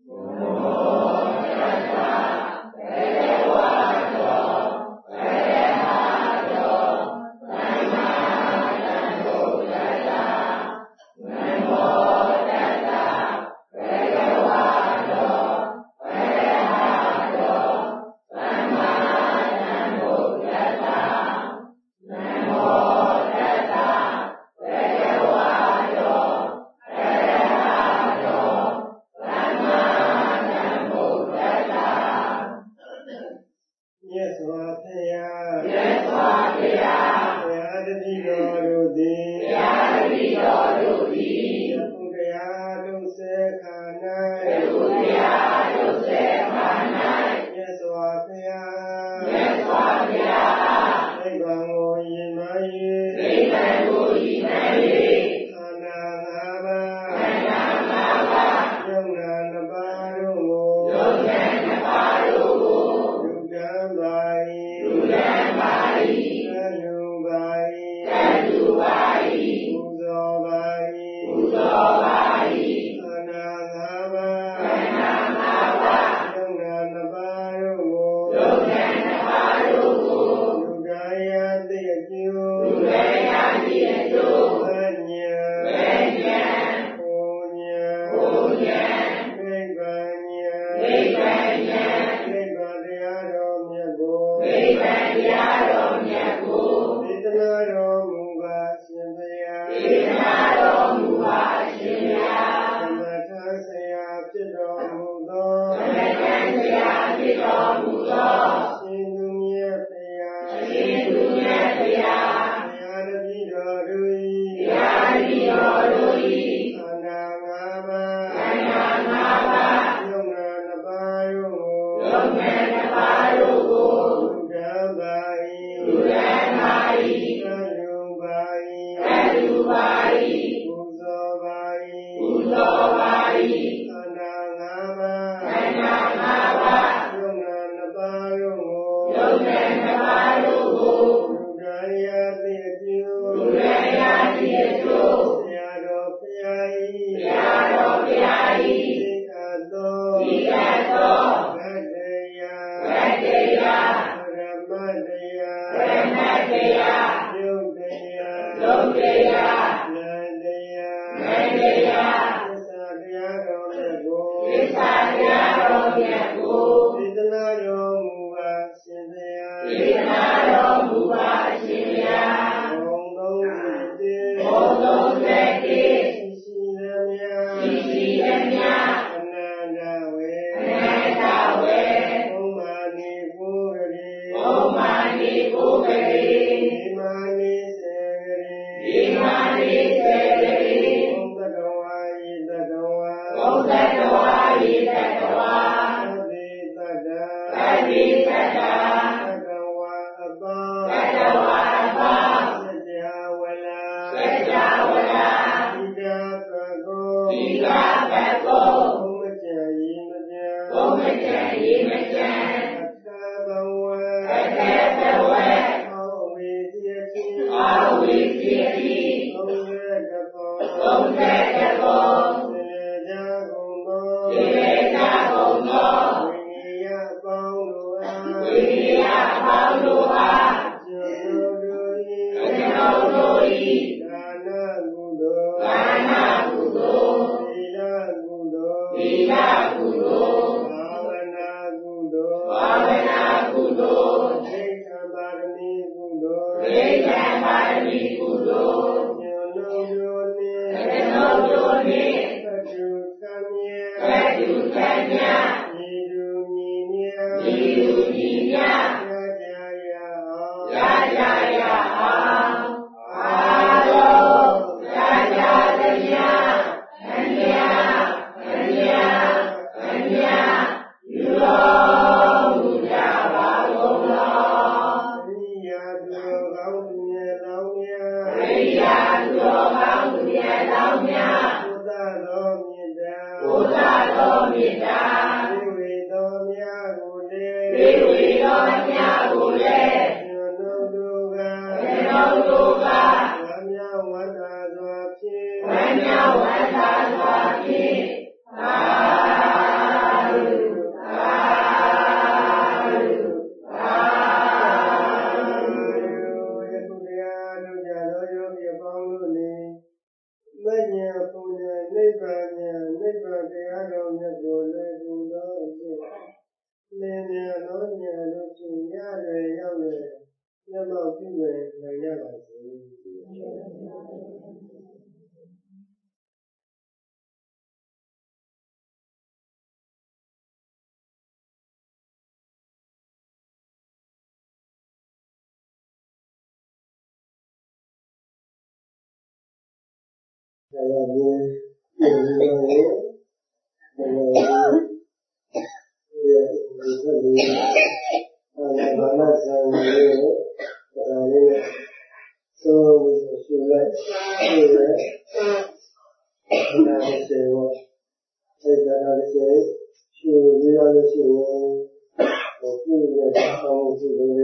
ဝမ်းမြောက်ဝမ်းသာစွာဖြင့်သာညာနိဗ္ဗာန်တရားတော်မြတ်ကိုလည်းကူသောအဖြစ်လင်းမြသောဉာဏ်တို့ဖြင့်ရတယ်ရောက်လေမျက်မှောက်ပြုနိုင်ကြပါစေ။ဒါကမြေပြည်တော်ရဲ့ဘာသာဆံလေးဒါလေးဆိုရှုလိုက်ရှုလိုက်ဒါလေးစေဝအဲ့ဒါလေးစေရှုပြီးတော့လို့ရှိရင်ပြုတဲ့ဆောင်းစုတွေ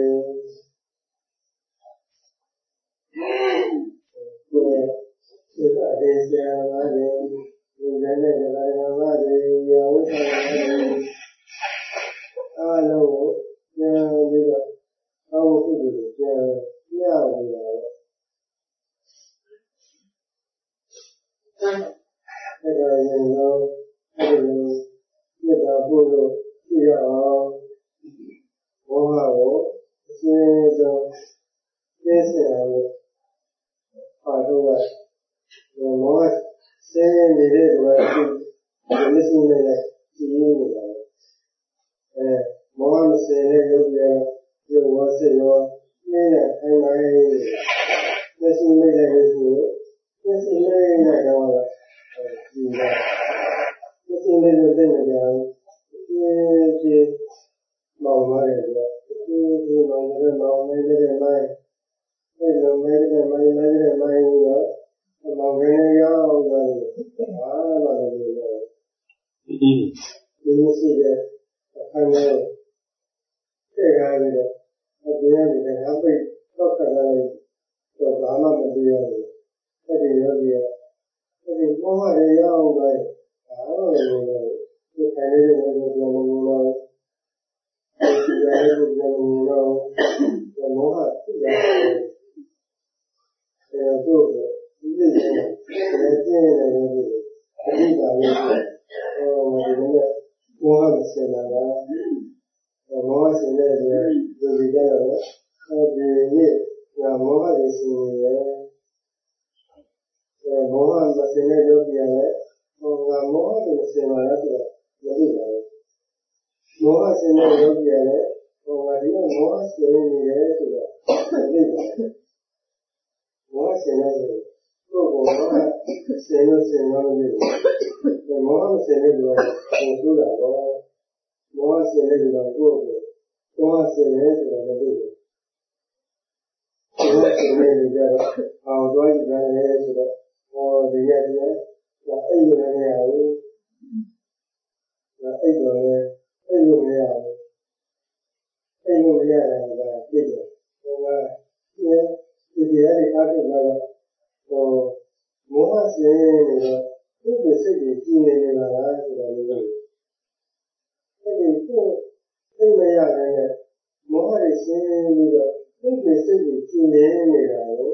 ဒီအေးဆရာပါတယ်ဒီလည်းနဲ့တရားပါတယ်ရောဝိသပါတယ်အားလုံးကိုပြန်ပြီးတော့ဆောင်းစုတွေပြန်ပြရအောင်အဲ့ဒါရင်တော့အဲ့ဒီမြတ်တာပို့လို့ပြရအောင်ဘောဟကိုအရှင်းဆုံးသိစေအောင်ပါတော့မောဆင်းနေတဲ့ဘဝကိုမစင်းနေတဲ့ကြည့်နေတာမောမစင်းတဲ့ရုပ်ရည်ရုပ်ဝတ်ရောနေတဲ့အိမ်တိုင်းမစင်းနေတဲ့ရုပ်ကိုမစင်းနေတဲ့တော့ဒီကမစင်းနေတဲ့တဲ့နေရာဒီမောင်ရတယ်ဒီမောင်နေတဲ့မောင်နေတဲ့မိုင်းအဲ့လိုနေတဲ့မိုင်းနေတဲ့မိုင်းရောမောင်ရင်းရောက်သွားတယ်အားလာတယ်ဒီမရှိတဲ့အခန်းထဲထည့်ထားပြီးတော့အပြင်ကနေအပိတ်တော့ခါလိုက်တော့ဘာမှမသိရဘူးအဲ့ဒီရောဒီအဲ့ဒီဘောမရရောက်သွားတယ်အားလာတယ်ဒီခိုင်လေးတွေကိုပြန်လို့တော့ဒီရည်ကိုပြန်လို့တော့မောဟဖြစ်ရတယ်တို့ဒီလိုကျင်းနေတယ်ဒီအဓိကလေးဒီလိုဘောဟမစင်လာတာမောဟစင်တဲ့ဒီကြတော့ဒီနေ့မောဟရစင်နေတယ်မောဟမစင်တဲ့ဒုက္ခရတယ်မောဟရစင်လာတယ်ဆိုတော့မသိပါဘူးမောဟစင်တဲ့ဒုက္ခရတယ်ဒီကမောဟစင်နေတယ်ဆိုတော့မသိပါဘူးမောဟစင်တဲ့ကိုယ်ကဆင်းလို့ဆင်းလို့မဖြစ်ဘူးမောဟဆင်းလို့တော့ဆိုးတာတော့မောဟဆင်းလို့တော့ကိုယ်ကိုယ်ဆင်းတယ်ဆိုတာမဖြစ်ဘူးမောဟဆင်းလို့ကြတော့အောင်သွားကြတယ်ဆိုတော့ဟောဒီရက်တည်းကအဲ့လိုမရဘူးအဲ့လိုလည်းအဲ့လိုမရဘူးအဲ့လိုမရတာကပြည့်တယ်ဟိုကဒီတရားတွေအားထုတ်လာတော့မောဟဆင်းနေတော့ဒီစိတ်ကြီးကြည်နေနေတာလားဆိုတာမျိုးအဲ့ဒီကိုသိမရတဲ့မောဟဆင်းပြီးတော့ဒီစိတ်ကြီးကြည်နေနေတာကို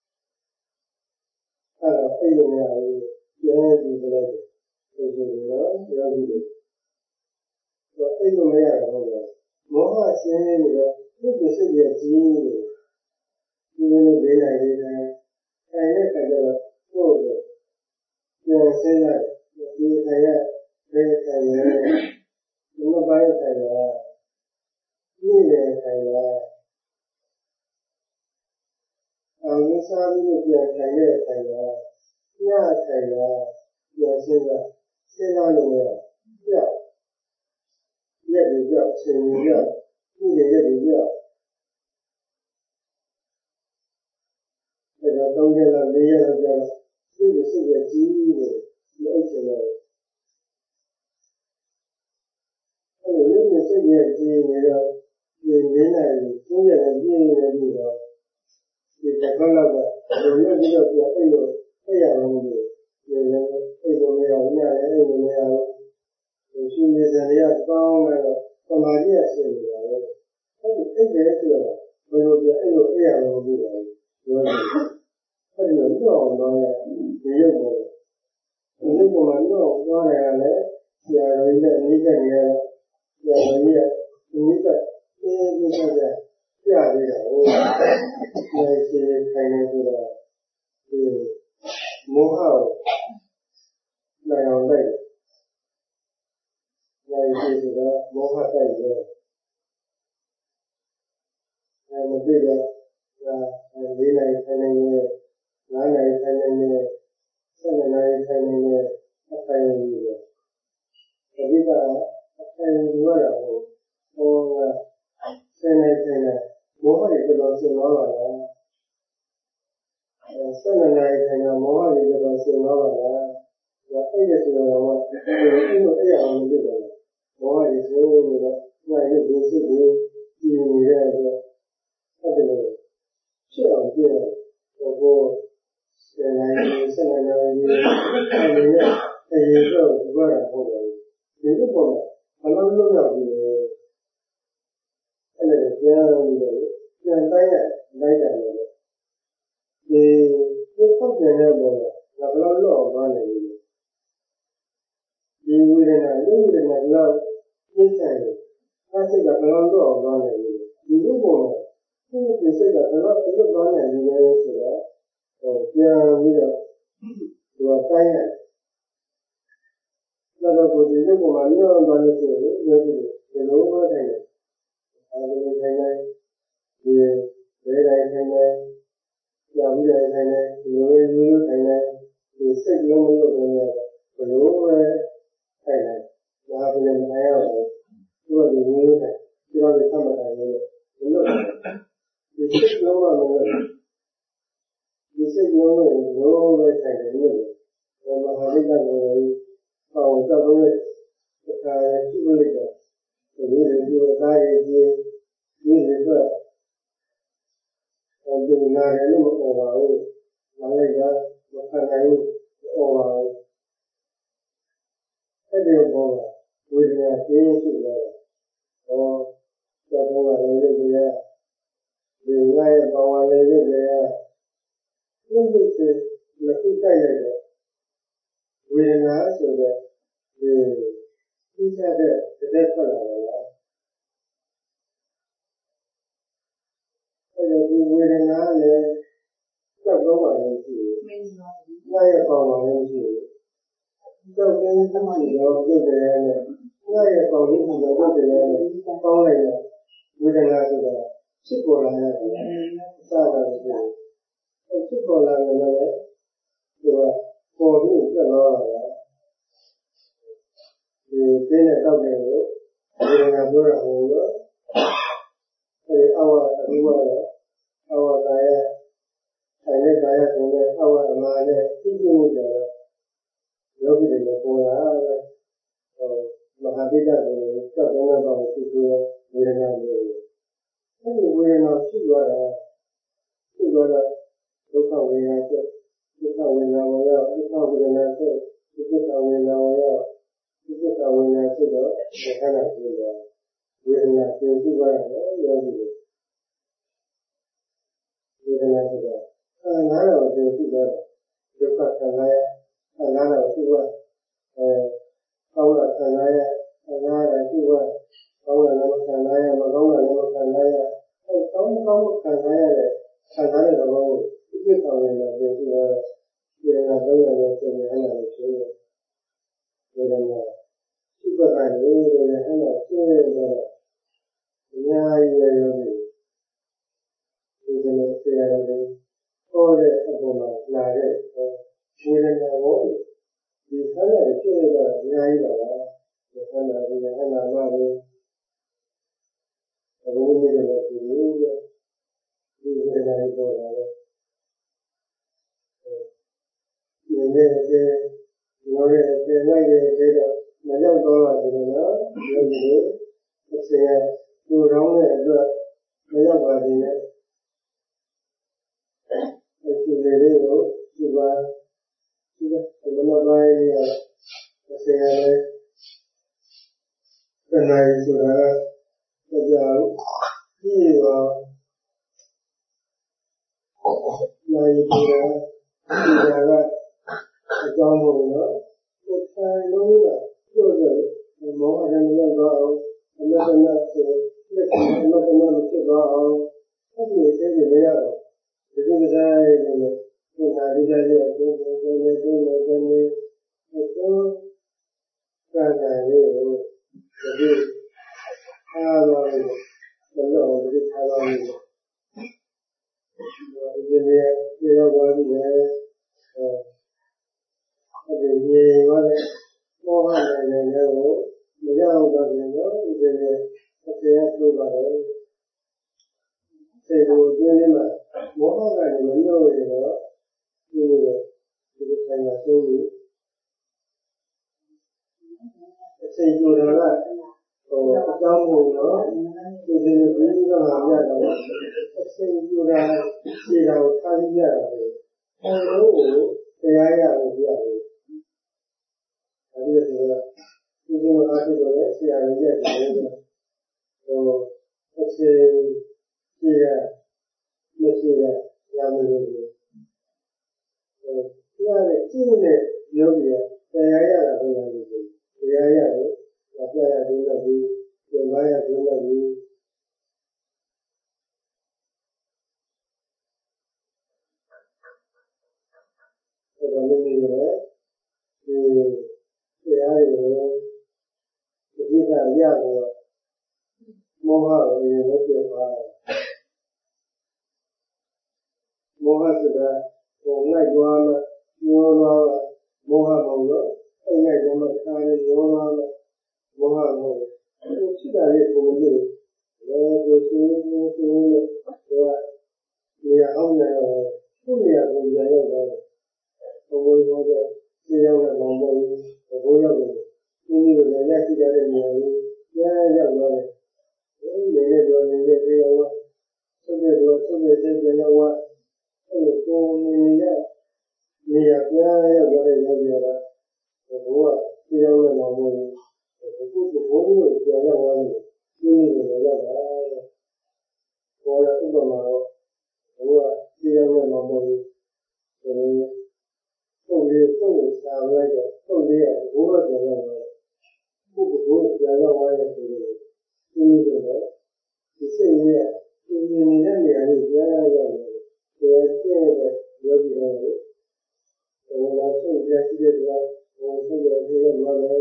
အဲ့ဒါသိလို့မရဘူးကျန်ကြည့်လိုက်တယ်ဒီလိုတော့ပြောပြီးတော့အဲ့လိုမရတော့ဘူးမောဟဆင်းနေတော့ဒီစိတ်ကြီးကြည်နေတယ်ဒီလိုလေးလိုက်နေတယ်အဲ့ဒီခါကျတော့ကိုယ်ကိုပြန်ဆင်းလိုက်ဒီခါရဘယ်ခါရဒီမပိုင်းခါရဒီလေခါရအောင်စားပြီးပြန်ခံရခါရညခါရပြန်ဆင်းလိုက်စဉ်းစားလို့ရပြောက်ရက်တွေပြောက်ချိန်တွေပြောက်ဒီရက်တွေပြောက်အဲ့တော့3ရက်လောက်4ရက်လောက်ကြာစိတ်ရဲ့ကြီးလို့မအိပ်ချင်တော့အဲ့လိုလည်းစိတ်ရဲ့ကြီးနေတော့ဒီနေနိုင်3ရက်နဲ့ပြည့်နေတယ်ပြီးတော့ဒီတစ်ခါလောက်ကဒီလိုပြီးတော့ပြန်အိပ်လို့အိပ်ရအောင်လို့ဒီလည်းအိပ်လို့မရဘူးညလည်းအိပ်လို့မရဘူးရှင်နေစရာကောင်းလာတော့သမာဓိရရှိနေတယ်အဲ့ဒီအိပ်တယ်ဆိုတော့ဘယ်လိုပြန်အိပ်လို့အိပ်ရအောင်လို့ပြောတယ်အဲ့ဒီတော့ကြောက်တော့ဒီရုပ်ကိုဒီလိုမှတော့သွားရလဲဆရာတော်ကြီးနဲ့အနည်းကနေရဆရာတော်ကြီးကအနည်းကအေးပြီးတော့ပြပေးတာဟိုဒီခြေခိုင်နေဆိုတာဒီမောဟကိုနိုင်အောင်လိုက်နိုင်ပြီဆိုတာမောဟတိုက်တယ်မသိတဲ့၄နိုင်ထိုင်နေတယ်၅နိုင်ထိုင်နေတယ်7နိုင်ထိုင်နေတယ်အထိုင်နေတယ်အဓိကအထိုင်ယူရတာဟို10နိုင်ထိုင်နေမောဟတွေတော်တော်ရှင်းသွားပါလား7နိုင်ထိုင်နေမောဟတွေတော်တော်ရှင်းသွားပါလားဒါအဲ့ဒီဆိုတော့ဒီလိုအဲ့ရအောင်လုပ်တယ်မောဟတွေရှင်းနေတော့ညရုပ်ကိုစစ်ပြီးကြည်နေတဲ့အတွက်အဲ့ဒါလို့ဖြစ်အောင်ပြရတယ်ဟို10နိုင်7နိုင်အဲ့ဒီနဲ့အေးတော့ဒီဘာသာဟုတ်တယ်ဒီလိုပေါ့ဘယ်လိုလုပ်ရပြီလဲအဲ့ဒါပြန်ပြီးတော့ပြန်တိုင်းလိုက်တယ်လို့ဒီပုံပြန်ရတော့ငါဘယ်လိုလုပ်အောင်ပါလဲဒီဝိရဏလူဝိရဏလောက်ပြည့်ဆိုင်တယ်အဲ့စိတ်ကဘယ်လိုလုပ်အောင်ပါလဲဒီလိုပေါ့ဒီစိတ်ကဘယ်လိုလုပ်ပါလဲဆိုတော့ပြန်ပြီးတော့သူကတိုင်းတယ်တော့ကိုဒီလိုကမှမြောက်သွားလို့ရှိရင်ပြောကြည့်ဒီလိုပဲတိုင်းတယ်အဲဒီထိုင်နေဒီဒေတိုင်းထိုင်နေကြာပြီးတိုင်းထိုင်နေဒီလိုမျိုးထိုင်နေဒီစိတ်လုံးမျိုးထိုင်နေဘယ်လိုပဲထိုင်နေဒါပဲလည်းမရဘူးသူကဒီလိုထိုင်ဒီလိုသတ်မှတ်တယ်လို့ဒီလိုဒီစိတ်လုံးကလည်းဒီစိတ်လုံးကိုလိုပဲထိုင်နေလို့မဟာဝိတ္တကိုအောင်တော့တဲ့အခါရှိလို့ရတယ်ဒီလိုမျိုးသားရဲ့ဒီတော့ဒီနာရလို့မပေါ်ပါဘူး။နားလိုက်တာမခံနိုင်ဘူးပေါ်ပါဘူး။အဲ့ဒီပေါ်မှာဝိညာဉ်သိရှိတယ်။ဟောကြောက်ပေါ်လာတဲ့ရုပ်တွေဒီငါရဲ့ပေါ်လာတဲ့ရုပ်တွေရုပ်တွေလက်ခုတိုက်လိုက်တော့ဝိညာဉ်ဆိုတဲ့ဒီသိချတဲ့တဲ့ထွက်လာတယ်လားဒီဝေဒနာနဲ့ကြောက်တော့မှလည်းရှိတယ်။ငါရဲ့ပေါင်မှလည်းရှိတယ်။ကြောက်တဲ့သမားရောပြုတ်တယ်နဲ့ငါရဲ့ပေါင်လေးကလည်းပြုတ်တယ်နဲ့ပေါင်းလိုက်တော့ဝေဒနာဆိုတာဖြစ်ပေါ်လာတယ်။အစတော့ရှိတယ်။ဖြစ်ပေါ်လာတယ်လည်းသူကပေါ်ပြီးပြတ်သွားတာ။ဒီပြင်းတဲ့တောက်တယ်ကိုဝေဒနာပြောတာဟုတ်လို့အဲဒီအဝအပြီးတော့အဝကာယဆိုင်တဲ့ကာယကိုလည်းအဝအမှားနဲ့သိကျမှုကြတော့ယောဂီတွေပေါ်လာတယ်မဟာပိဋကကိုစက်သုံးတော့သိကျဝေဒနာမျိုးအဲဒီဝေဒနာဖြစ်သွားတာဒုက္ခဝေဒနာဖြစ်ဒုက္ခဝေဒနာဝင်ရဒုက္ခဝေဒနာဖြစ်ဒုက္ခဝေဒနာဝင်ရဒုက္ခဝေဒနာဖြစ်တော့ခန္ဓာဖြစ်တယ်ဝေဒနာသင်ပြီးသွားတယ်ယောဂီတွေဝေဒနာဆိုတာနားတော့သင်ပြီးသွားတယ်ဒုက္ခခံရနားတော့ရှိသွားကောင်းတာခံရနားတော့ရှိသွားကောင်းတာလည်းခံရမကောင်းတာလည်းခံရကောင်းခံရတဲ့ခံရတဲ့ဘောကိုသိဆောင်နေတာသင်ပြီးသွားဝေဒနာတော့ရတယ်ဆိုရင်အဲ့ဒါကိုရှင်းတယ်ဝေဒနာရှိပတ်တယ်အဲ့ဒါရှင်းတယ်အများကြီးရောဒီလိုဆရာတော်တွေဟောတဲ့အပေါ်မှာလာတဲ့ဝေဒနာကိုဒီဆန်းတဲ့ဖြစ်နေတာအများကြီးပါလားဒီဆန်းတာဒီဟန်နာမတွေဘုရားမြတ်တဲ့ဒီလိုဒီဝေဒနာတွေပေါ်လာတယ်ဒီနေ့ဒီလိုရဲ့ဒီလိုက်ရဲ့တော့မရောက်တော့တယ်နော်ဒီအစရသူ့ရောင်းတဲ့အတွက်မရောက်ပါသေးနဲ့ဒီလေးကိုဒီပါဒီမနက်ပိုင်းအစရလည်းတဏှာဆိုတာတရားဒီရောနိုင်တယ်ဒီကအကြောင်းမို့လို့ကိုယ်တိုင်လုံးကပြောတယ်မောဟနဲ့ရောက်တော့အလတ်အလတ်ဆိုလက်ကအလတ်အလတ်ဖြစ်သွားအောင်အဲ့ဒီအဲ့ဒီမရတော့ဒီလိုတိုင်းနေဘုရားဒီကြရဲ့အကျိုးကိုလည်းကျိုးလည်းကျိုးလည်းအကျိုးကံကံလေးကိုဒီအားလုံးကိုဘယ်လိုဒီထားပါ့မလဲဒီနေ့ပြေရောက်သွားပြီလေအဲဒီမြေပါလေမောဟနဲ့လည်းကိုမရအောင်တော့ပြန်တော့ဒီနေ့အကျေအကျိုးပါတယ်စေကိုပြင်းနေမှာမောဟကလည်းမလို့ရတော့ဒီလိုဆိုင်မှာသုံးပြီးအချိန်ကျတော့အကြောင်းမို့တော့ဒီလိုပြီးတော့မှရတော့အချိန်ကျတာခြေတော်ထားပြီးရတာလေအဲလိုကိုတရားရလို့ပြရတယ်အဲဒီတော့ဒီလိုအားထုတ်တော့ဆရာကြီးရဲ့ဒီလိုအချိန်ကြီးရမရှိရရမလို့တရားနဲ့ကျင့်တဲ့ယောဂီကတရားရတာဘယ်လိုလဲတရားရတယ်အပြည့်အစုံနဲ့ဒီပြန်လာရပြန်လာဒီဒါလည်းနေရတယ်ဒီတရားရည်ဒီကရတော့မောဟကိုရေလို့ပြပါတယ်မောဟဆိုတာဟိုငိုက်သွားမှညှိုးသွားမောဟမဟုတ်တော့အဲ့ငိုက်သွားမှခါရညှိုးသွားမှမောဟမဟုတ်ဘူးဖြစ်တာလေးပုံလေးကိုရှင်းနေတော့နေရာအောင်နေတော့သူ့နေရာကိုပြန်ရောက်သွားတယ်ဘုံဘုံရောတဲ့ရှင်းရောက်တဲ့ဘောင်းဘုံဘိုးရောက်တယ်ဒီလိုလည်းရရှိကြတဲ့နေရာကိုပြန်ရောက်သွားတယ်နေတဲ့တော့နေတဲ့ပြေရောသုတ်တဲ့တော့သုတ်တဲ့ပြန်ရောက်အဲ့လိုပုံနေရပြန်ရောက်သွားတဲ့ရောက်ရတာဘိုးကရှင်းရောက်တဲ့ဘောင်းဘုံအခုဘိုးကိုပြန်ရောက်သွားတယ်ရှင်းနေတယ်ရောက်တာပေါ်ရဥပမာတော့ဘိုးကရှင်းရောက်တဲ့ဘောင်းဘုံပုတ်လေးပုတ်ကိုရှာလိုက်တော့ပုတ်လေးကဘိုးကပြန်ရောက်တော့ပုတ်ကိုပြန်ရောက်သွားတဲ့ဆိုတော့ဒီလိုတော့ဒီစိတ်လေးကဒီနေတဲ့နေရာလေးပြန်ရောက်တယ်ပြန်ကျဲတဲ့ယောဂီတွေဟိုလာဆုံးပြရှိတဲ့ကွာဟိုဆုံးတဲ့ပြေရောက်သွားတယ်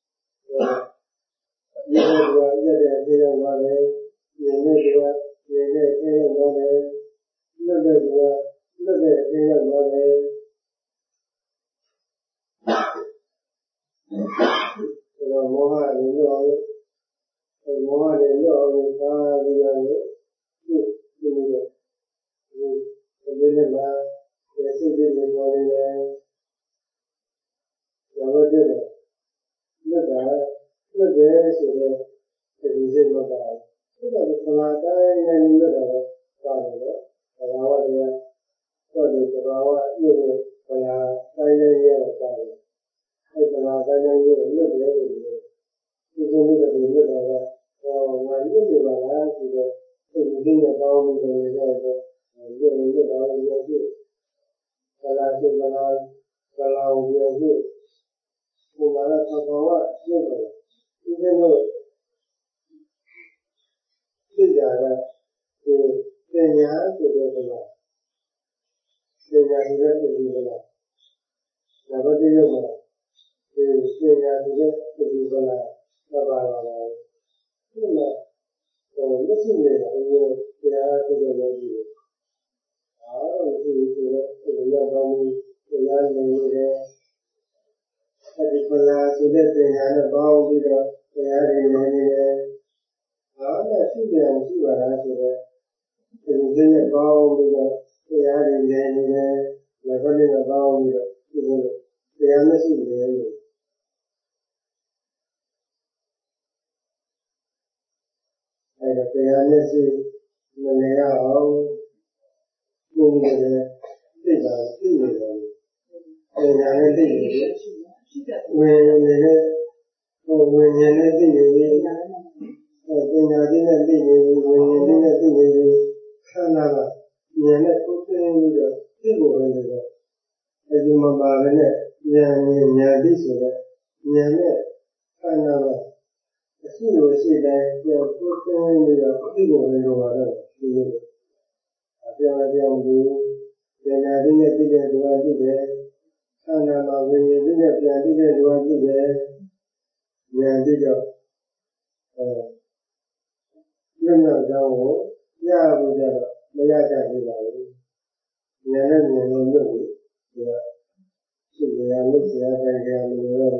ဒီကွာရက်တဲ့ပြေရောက်သွားတယ်ဒီနေ့ကွာဒီနေ့ပြေရောက်သွားတယ်လွတ်တဲ့ကွာလွတ်တဲ့ပြေရောက်သွားတယ်မောဟလည်းလွတ်အောင်မောဟလည်းလွတ်အောင်ပါပြီးတော့ဒီလိုဒီနေ့မှာစိတ်တွေပေါ်နေတယ်ရောတဲ့လွတ်တာလွတ်တယ်ဆိုတော့ဒီစိတ်မပါဘူးဒါကခလာတိုင်းနဲ့လွတ်တာပါတယ်တော့ဘာဝတရားတော့ဒီဘာဝအစ်ရဲ့ဘလာတိုင်းနဲ့ရတာပါတယ်အဲ့ဒါကတိုင်းနဲ့လွတ်တယ်လို့ဒီလိုလွတ်တာကဟောငါလွတ်နေပါလားဆိုတော့ဒီနေ့ပေါင်းပြီးနေတဲ့တော့လွတ်တာကိုရပြဘလာကိုဘလာကိုရပြဘုရားကသဘောရှင်းတယ်ဒီလိုသိကြတာဒီပညာဆိုတဲ့ကပညာဆိုတဲ့ဒီကလာဒါပဲဒီလိုမှာဒီပညာဆိုတဲ့ဒီကလာသဘာဝပါဒီမှာဟိုလက်ရှိနေတာဒီတရားဆိုတဲ့လိုကြီးအားလုံးဒီဆိုတဲ့ဒီရောက်တော့တရားနေတယ်အဲဒီပညာဆိုတဲ့ပညာနဲ့ပေါင်းပြီးတော့တရားတွေနေနေတယ်အားနဲ့ရှိတယ်ရှိပါလားဆိုတော့ဒီလိုနဲ့ပေါင်းပြီးတော့တရားတွေနေနေတယ်လည်းပဲနဲ့ပေါင်းပြီးတော့ဒီလိုတရားမရှိတယ်လို့အဲဒါတရားမရှိမနေရအောင်ကိုယ်ကိုယ်နဲ့သိတာသိနေတယ်ပညာနဲ့သိနေတယ်ဝင်နေတဲ့ဟိုဝင်နေတဲ့သိနေပြီပညာသိနဲ့သိနေပြီဝင်နေတဲ့သိနေပြီခန္ဓာကဉာဏ်နဲ့ထုတ်သိပြီးတော့သိဖို့ပဲလို့အဲဒီမှာပါပဲနဲ့ဉာဏ်သိဆိုတဲ့ဉာဏ်နဲ့ခန္ဓာကအရှိလို့ရှိတယ်ပြောကိုယ်သိနေရအပြီးကိုလည်းလိုပါတော့ဒီလိုအပြောင်းအလဲမှုဉာဏ်နဲ့သိတဲ့လူကသိတယ်ခန္ဓာမှာဝိညာဉ်သိတဲ့ပြန်သိတဲ့လူကသိတယ်ဉာဏ်သိတော့လွတ်မြောက်ကြောင်းကိုရဖို့ကြတော့မရကြသေးပါဘူးဉာဏ်နဲ့ဉာဏ်လုံးလို့ဒီကရှိရလို့ဆရာတိုင်းကလည်း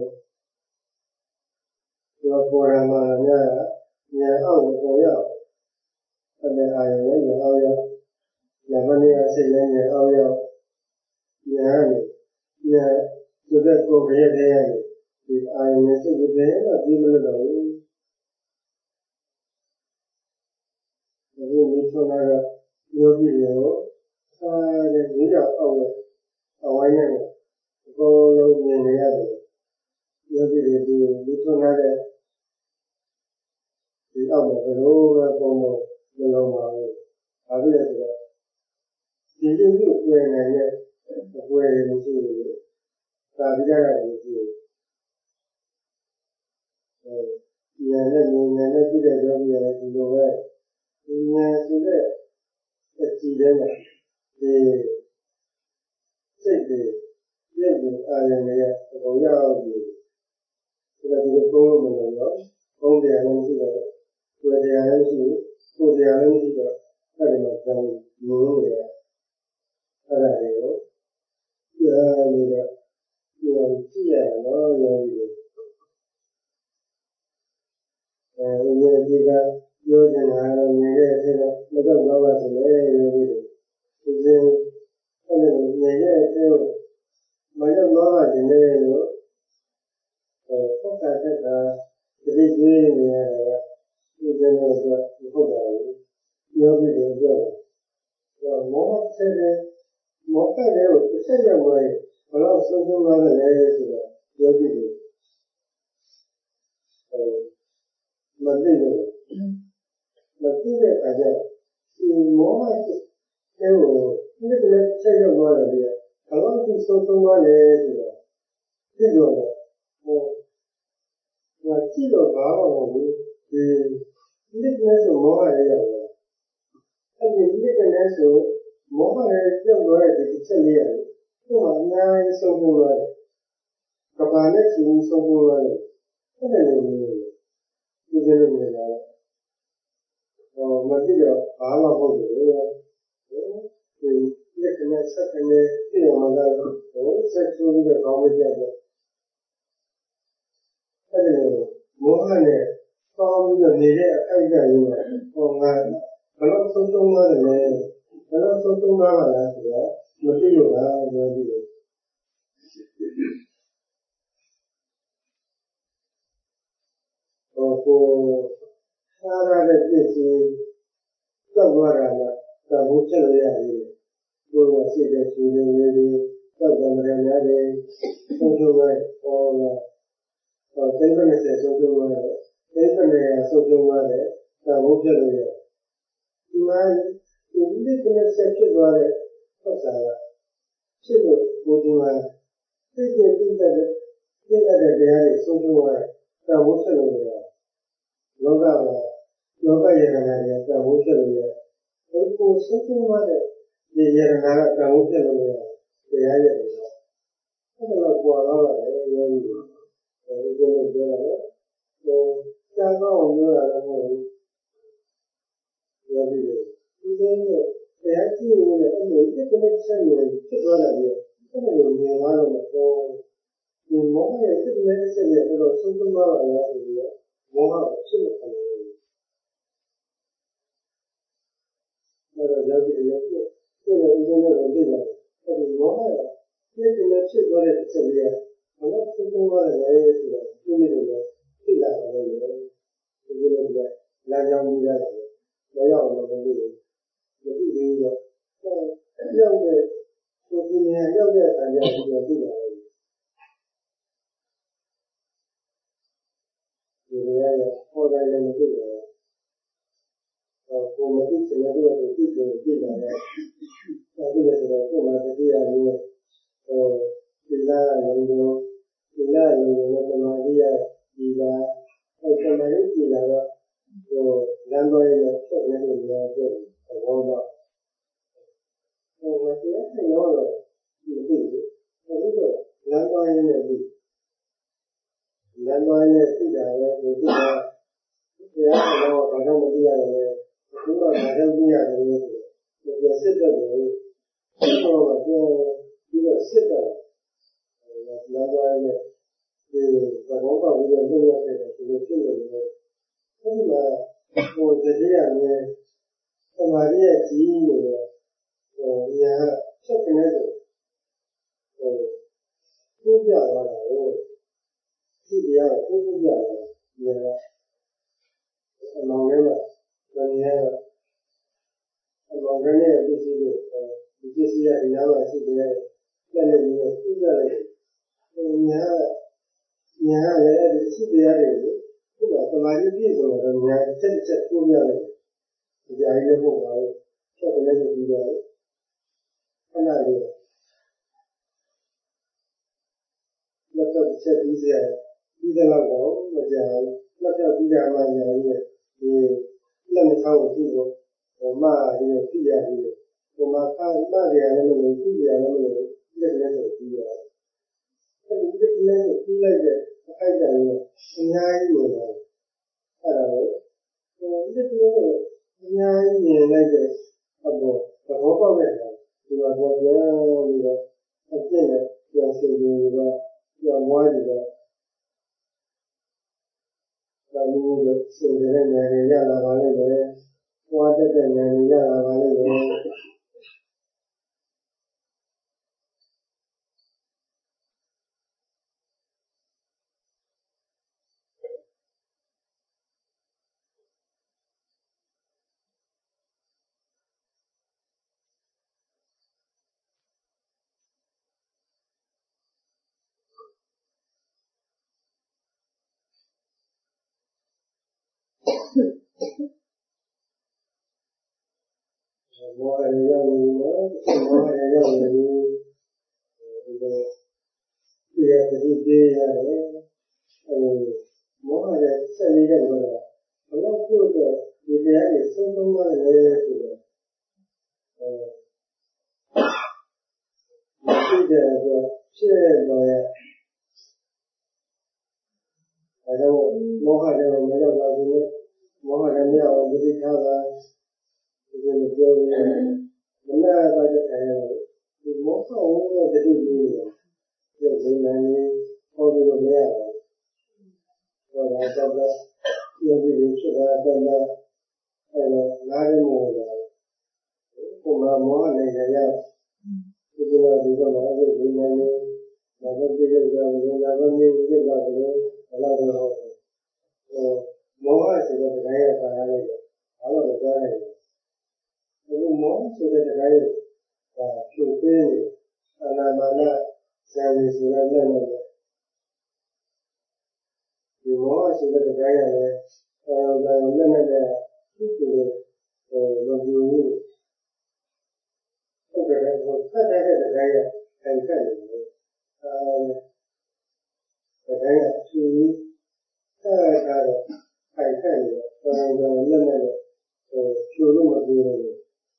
တော့ပေါ်ရမှာများဉာဏ်အောက်ကိုပေါ်ရောက်အဲ့ဒါအာရုံနဲ့ဉာဏ်အောက်ရောက်ဉာဏ်မနည်းအစိတ်နဲ့ဉာဏ်အောက်ရောက်ဉာဏ်ဆိုတဲ့ကိုယ်ရဲ့တရားဒီအာရုံနဲ့စိတ်တွေတော့ပြီးမလို့တော့ဘူးဒီလိုဆိုတော့ယောဂီတွေကိုစားတဲ့ဒီတော့အောက်နဲ့အဝိုင်းနဲ့အကုန်လုံးမြင်နေရတယ်ယောဂီတွေဒီဆိုတဲ့ဒီအောက်မှာဘယ်လိုပဲပုံမလုံးပါဘူး။ဘာဖြစ်လဲဆိုတော့ဒီလိုမျိုးပွဲနိုင်တဲ့အပွဲတွေရှိတယ်။ဒါပြကြရတယ်ရှိတယ်။ဉာဏ်နဲ့ပြည့်တဲ့ယောဂီရတယ်ဒီလိုပဲဉာဏ်ဆိုတဲ့အကြည့်ထဲမှာဒီစိတ်တွေပြည့်စုံအာရုံတွေရဲ့သဘောရောက်ပြီးဒါကဒီလိုပုံလို့မလို့တော့ပုံတရားလည်းရှိတယ်။ကိုယ်တရားလည်းရှိကိုယ်တရားလည်းရှိတော့အဲ့ဒီမှာကြောင်းငြင်းနေရအဲ့ဒါတွေကိုကြားနေတော့ပြန်ကြည့်ရတော့ရောဒီလိုဒီကပြောနေတာတော့မြင်တဲ့အချိန်တော့မတော့တော့ပါဆိုလေရောဒီလိုဒီစဉ်အဲ့လိုမြင်တဲ့အချိန်မတော့တော့ပါဒီလေလို့ပုဂ္ဂတ္တတတိကျွေးနေရတယ်ဒီလိုတော့မဟုတ်ပါဘူးယောဂီတွေပြောတယ်မောဟဆက်တဲ့မောဟတဲ့ကိုတစ်ချက်ရောက်သွားရင်ဘယ်တော့ဆုံးဆုံးသွားတယ်လဲဆိုတော့ယောဂီတွေမသိဘူးမသိတဲ့အခါကျဒီမောဟတဲ့ကိုဒီလိုချက်ရောက်သွားတယ်လေဘယ်တော့ဆုံးဆုံးသွားလဲဆိုတော့သိတော့ကြည့်တော့ဘာမှမဟုတ်ဘူးဒီလက်နဲ့ဆိုမောဟရဲ့ရောက်တယ်အဲ့ဒီလက်နဲ့ဆိုမောဟရဲ့ကြောက်သွားတဲ့ဒီချက်လေးရတယ်သူ့မှာအများကြီးဆုံးဖြတ်ရတယ်ကဘာနဲ့ချင်းဆုံးဖြတ်ရတယ်အဲ့ဒါလိုမျိုးဒီလိုမျိုးနေတာမသိတော့ဘာမှမဟုတ်ဘူးဒီလက်နဲ့ဆက်ကနေပြည့်အောင်လာတော့ဆက်ဆိုးပြီးတော့ကောင်းမကြဘူးအဲ့ဒီလိုမောဟနဲ့ပေါင်းပြီးတော့နေတဲ့အခိုက်အတန့်ကြီးမှာဟောငါဘယ်တော့ဆုံးဆုံးသွားတယ်လဲဘယ်တော့ဆုံးဆုံးသွားပါလားဆိုတော့မသိလို့ပါပြောပြီးတော့ကိုစားရတဲ့ပြည့်စုံတောက်သွားတာကသဘောကျလို့ရတယ်ကိုယ်ကရှိတဲ့ရှိတဲ့လေးတွေတောက်တယ်များတယ်ဆုံးဆုံးပဲဟောလာသိပ္ပံနဲ့ဆုံးဆုံးသွားတယ်သိပ္ပံနဲ့ဆုံးဆုံးသွားတယ်သဘောကျလို့ရတယ်ဒီမှာဒီလိုနဲ့ဆက်ဖြစ်သွားတဲ့ဟုတ်တာကဖြစ်လို့ကိုယ်ဒီမှာသိတဲ့တရားတွေဆုံးဆုံးသွားတယ်သဘောကျလို့ရတယ်လောကယတနာတွေသဘောကျလို့ရတယ်ကိုယ်ဆုံးဆုံးသွားတဲ့ဒီယတနာကသဘောကျလို့ရတယ်တရားရတယ်အဲ့ဒါတော့ပွာလာတယ်ရောဒီလိုပြောတာတော့စာကောင်းပြောတာလည်းမဟုတ်ဘူးရောဒီလိုတရားကြည့်နေတဲ့အဲ့ဒီတစ်တစ်ချက်နဲ့ဖြစ်သွားတာလေအဲ့ဒါကိုမြင်သွားတော့ဒီမောဟရဲ့တစ်တစ်ချက်နဲ့တော့ဆုံးဆုံးသွားတာလားဆိုပြီးတော့မောဟဖြစ်နေတယ်အဲ့ဒါကြောင့်ဒီလိုဖြစ်တဲ့ဥဒ္ဒနာကိုသိတယ်အဲ့ဒီမောဟရဲ့ဖြစ်နေတဲ့ဖြစ်သွားတဲ့ချက်လေးကဘယ်တော့ဆုံးဆုံးသွားတယ်လဲဆိုတော့ဒီလိုမျိုးသိလာတယ်လေဒီလိုမျိုးလမ်းကြောင်းကြီးရတယ်မရောက်တော့ဘူးလို့မသိသေးဘူးတော့ရောက်တဲ့ကိုယ်ဉာဏ်ရောက်တဲ့အခါကျတော့သိလာတယ်ဒီလိုရပေါ်တယ်လည်းမသိဘူးကိုယ်မသိချင်တဲ့အတွက်သိချင်သိလာတယ်ဒါပြည့်တယ်ဆိုတော့ကိုယ်မှာတရားရင်းဒီလားလုံးလုံးဒီလာနေနဲ့သမာဓိရဒီလာအဲသမာဓိဒီလာတော့လမ်းတော်ရဲ့ဆက်နေလို့များတဲ့သဘောတော့မတရားတဲ့တော့ဒီလိုအခုတော့လမ်းတော်ရဲ့နဲ့ဒီလမ်းတော်ရဲ့သိတာပဲဒီကတရားတော်ဘာကြောင့်မသိရတယ်အခုတော့ဘာကြောင့်သိရတယ်ဒီစစ်တဲ့လို့ဒီတော့ဒီကစစ်တဲ့လမ်းတော်ရဲ့ဒီသဘောပေါက်ပြီးတော့လုပ်ရတဲ့ဒီလိုဖြစ်နေတယ်အဲဒီမှာတရားနဲ့သမာဓိရဲ့ကြီးနေတယ်ညာချက်ကနေဆိုကိုပြသွားတာကိုဒီတရားကိုကိုပြသွားတယ်ညာအမောင်လေးကညာအမောင်လေးရဲ့ပစ္စည်းကိုဒီပစ္စည်းရဲ့အရာမှာရှိတဲ့လက်နဲ့ကိုပြလိုက်ညာလည်းအဲ့ဒီရှိတရားတွေကိုဒီမှာသမာဓိပြည့်စုံတော့ညာချက်ချက်ကိုပြလိုက်ဒီအရာကြီးလည်းမဟုတ်ပါဘူးချက်ကနေဆိုပြီးတော့ခဏလေးလက်တော့ချက်ပြီးစရာပြီးတော့မကြောက်လက်တော့ပြီးတာမှညာကြီးဒီလက်မဆောက်ကြည့်လို့မာဒီပြည့်ရတယ်ဒီမှာကာမတရားလည်းမလို့ပြည့်ရတယ်မလို့လက်နဲ့ဆိုပြီးရတယ်အဲဒီလက်နဲ့ပြီးလိုက်တဲ့အခိုက်အတန့်ကိုအများကြီးနေတယ်အဲ့ဒါလေဒီလက်နဲ့အများကြီးနေလိုက်တဲ့အပေါ်သဘောပေါက်တဲ့ဒီမှာပေါ်ပြန်ပြီးတော့အကျင့်နဲ့ပြန်စီပြီးတော့ပြန်ဝိုင်းပြီးတော့ဒါမျိုးလို့စီနေတဲ့နေရာရလာပါလိမ့်မယ်။ဝါတက်တဲ့နေရာရလာပါလိမ့်မယ်။မောဟရရောက်နေတော့မောဟရရောက်နေဒီလိုတရားတတိပေးရတယ်အဲမောဟရဆက်နေတဲ့ဘောကဘလို့ပြုတ်တဲ့ဒီတရားတွေဆုံးဆုံးမလဲဆိုတော့ဖြစ်တယ်ဆိုဖြစ်တော့ရအဲတော့မောဟရမရောက်ပါဘူးနဲ့မောဟရမရောက်ဘူးဒီထားတာဒီလိုပြောရင်မနာပါတဲ့အဲဒီမောဟဝတ္တတိလေးကိုဒီနေနေဟောပြီးလို့မရဘူးဟောတာတော့ယောဂီတွေဖြစ်တာတော့အဲနားရမို့လားကိုယ်ကမောဟနဲ့ရရောက်ဒီလိုဒီတော့လည်းဒီနေနေဒါတော့ပြည့်ကြတယ်ဒါတော့မြင်ပြတာကလည်းဘယ်တော့တော့မောဟဆိုတဲ့တရားရတာလည်းဘာလို့လဲကြားနေအခုမောဟဆိုတဲ့တရားရဖြုတ်ပေးနေအနာမာနဇာတိဆိုတဲ့လက်နဲ့ဒီမောဟဆိုတဲ့တရားရလည်းလက်နဲ့သူ့ကိုမကြည့်ဘူးဟုတ်တယ်ဟိုဖတ်တဲ့တရားရခံခဲ့တယ်တရားရဖြူဖတ်တာတော့ခံခဲ့တယ်လက်နဲ့ဖြူလို့မကြည့်ဘူး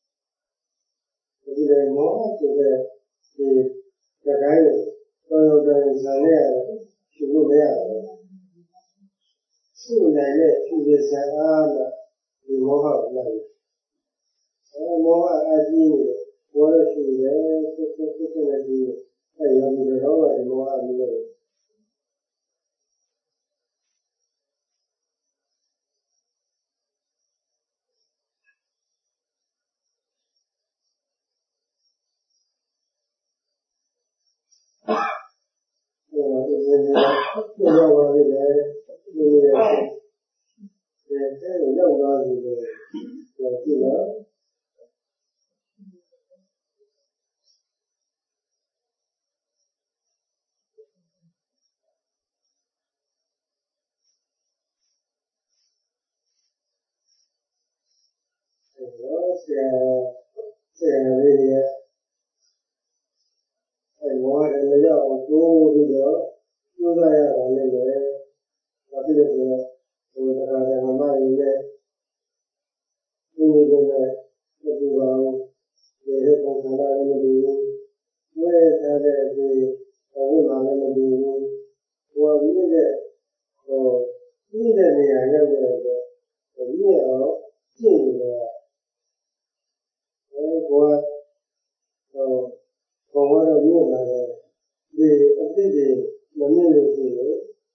ဒီလေမောဟဆိုတဲ့ဒီတရားရတော်တော်ဇာနဲ့ဖြူလို့မရဘူးစုနိုင်တဲ့ဖြူတဲ့ဇာအားနဲ့ဒီမောဟကိုလိုက်မောဟအကြီးနေဘောရရှိတယ်စစ်နေပြီးအဲရောဒီတော့ဒီမောဟမျိုးပြောပါလိမ့်မယ်ဒီရောက်သွားပြီလေကြည့်နော်ဆရာလေးရဲ့အဲမောဟရမရောက်ကိုပြီးတော့ကျိုးတဲ့နေရာရောက်တဲ့တော့မြင့်အောင်ကျင့်နေတာဘောကတော့မြင့်လာတယ်ဒီအတိတ်တွေမမြင့်လို့ရှိရင်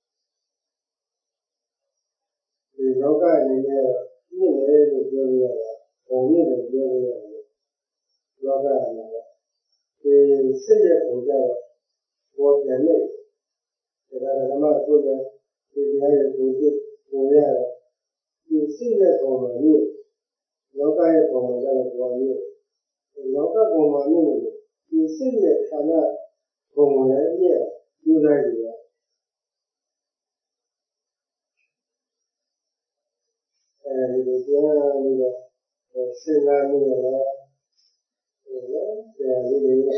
ဒီလောကအနေနဲ့မြင့်တယ်လို့ပြောလို့ရတာပုံမြင့်တယ်ပြောလို့ရတယ်လောကအနေနဲ့ဒီစိတ်ရဲ့ပုံကြတော့ဘောပြန်နေဒါကဓမ္မဆိုတဲ့ဒီတရားရဲ့ပုံဖြစ်ပုံရတယ်ဒီစိတ်ရဲ့ပုံမှာမြင့်လောကရဲ့ပုံမှာလည်းဘောမြင့်လောကပုံမှာမြင့်နေဒီစိတ်ရဲ့ဌာနပုံမှာလည်းမြင့်ကျူးစားကြည့်ရဒီပြန်ပြီးတော့စဉ်းစားမိရလားဆရာလေးတွေဒီ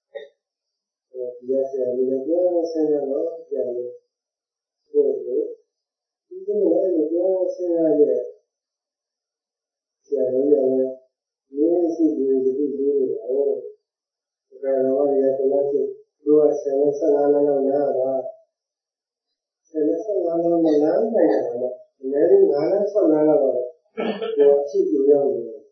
ဆရာလေးတွေပြန်စဉ်းစားတော့ဆရာလေးတို့ဒီလိုလည်းပြန်စဉ်းစားရဆရာလေးလည်းရင်းရှိပြီးဒီလိုလိုအော်ဒါကတော့ရတဲ့လက်တို့ကဆယ်နဲ့15လလောက်ရတာဆယ်နဲ့15လလောက်နဲ့လမ်းနိုင်တာတော့အနည်းဆုံး9လ6လလောက်တော့ကိုအဖြစ်ကိုရောက်နေတယ်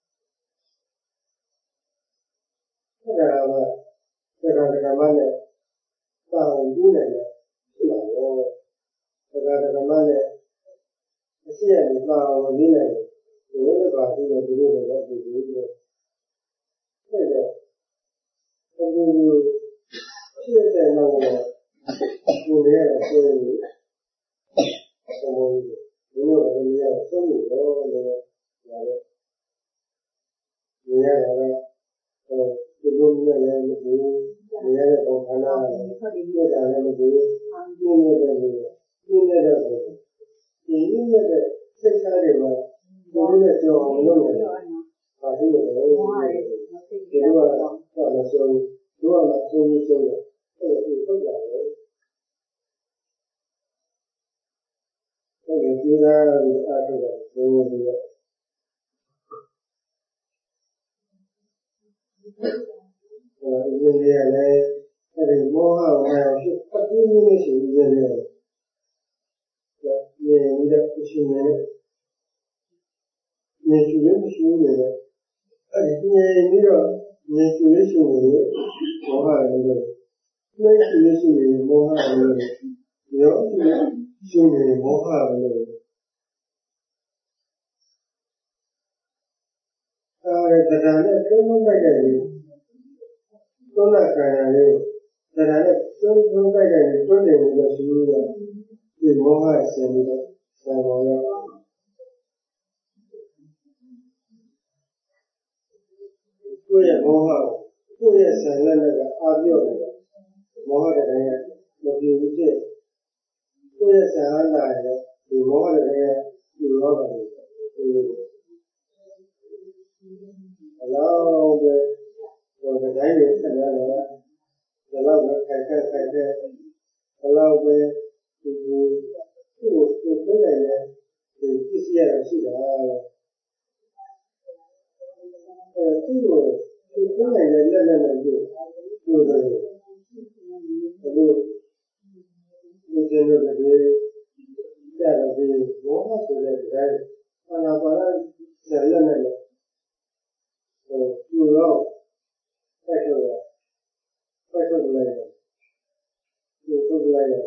အဲ့ဒါကဓမ္မနဲ့တာဝန်ပြီးနိုင်တယ်ဖြစ်ပါတော့ဓမ္မနဲ့အရှိရနေတာဝန်ပြီးနိုင်တယ်ဒီလိုပါပြီးတော့ဒီလိုတော့ဒီလိုပြောအဲ့ဒါအခုဖြစ်တဲ့နောက်တော့ကိုယ်ရဲ့ဆိုရင်ဒီလိုလည်းရဆုံးလို့လည်းရတယ်နေရတာဒီလိုမျိုးလည်းမဟုတ်နေရတဲ့ပုံခန္ဓာလည်းဖြစ်တာလည်းမဟုတ်ပြင်းနေတဲ့နေပြင်းနေတဲ့ပုံဒီနည်းနဲ့စိတ်ထားတွေမှာဘုရားနဲ့ကြောင်းလုပ်နေတယ်ဘာလို့လဲဒီလိုကတော့လည်းဆိုတို့ကလည်းဆုံးပြီးဆုံးတယ်အဲ့ဒီပုဒ်ရတယ်အဲ့ဒီကျေးဇူးအားထုတ်တာဘုရားကြီးဒီလိုလည်းအဲ့ဒီမောဟဝါယဖြစ်အတူတူနဲ့ရှိနေတယ်ဒီလိုရှိနေနေရှိရမရှိနေတယ်အဲ့ဒီပြီးတော့နေရှိရရှိနေမောဟလည်းနေရှိရရှိနေမောဟလည်းရောရှိနေမောဟလည်းတရားနဲ့သုံးလိုက်တဲ့သုံးလိုက်ကြတယ်တရားနဲ့သုံးလိုက်တဲ့တွန်းနေလို့ရှိရင်ဒီမောဟဆင်းပြီးတော့ဆံပေါ်ရကိုယ့်ရဲ့မောဟကိုယ့်ရဲ့ဆံလက်နဲ့အာပြော့နေတာမောဟတဲ့တိုင်းမပြေဘူးဖြစ်ကိုယ့်ရဲ့ဆံအားလာတယ်ဒီမောဟတဲ့တိုင်းဒီရောပါတယ်အလောက်ပဲဒီတိုင်းနဲ့ဆက်ရတယ်ဒီလောက်ပဲခိုက်ဒီလောက်ပဲသူသိနိုင်တဲ့ဒီပစ္စည်းရရှိတာသူ့ကိုသိနိုင်တဲ့လက်နဲ့ပြုတယ်အခုဒီကျင်းတို့တည်းကြတယ်ဒီဘောမဆိုတဲ့တိုင်းအနာပါရဇာလက်နဲ့ပြုတော့ဆက်ထုတ်လိုက်ပြုထုတ်လိုက်ရ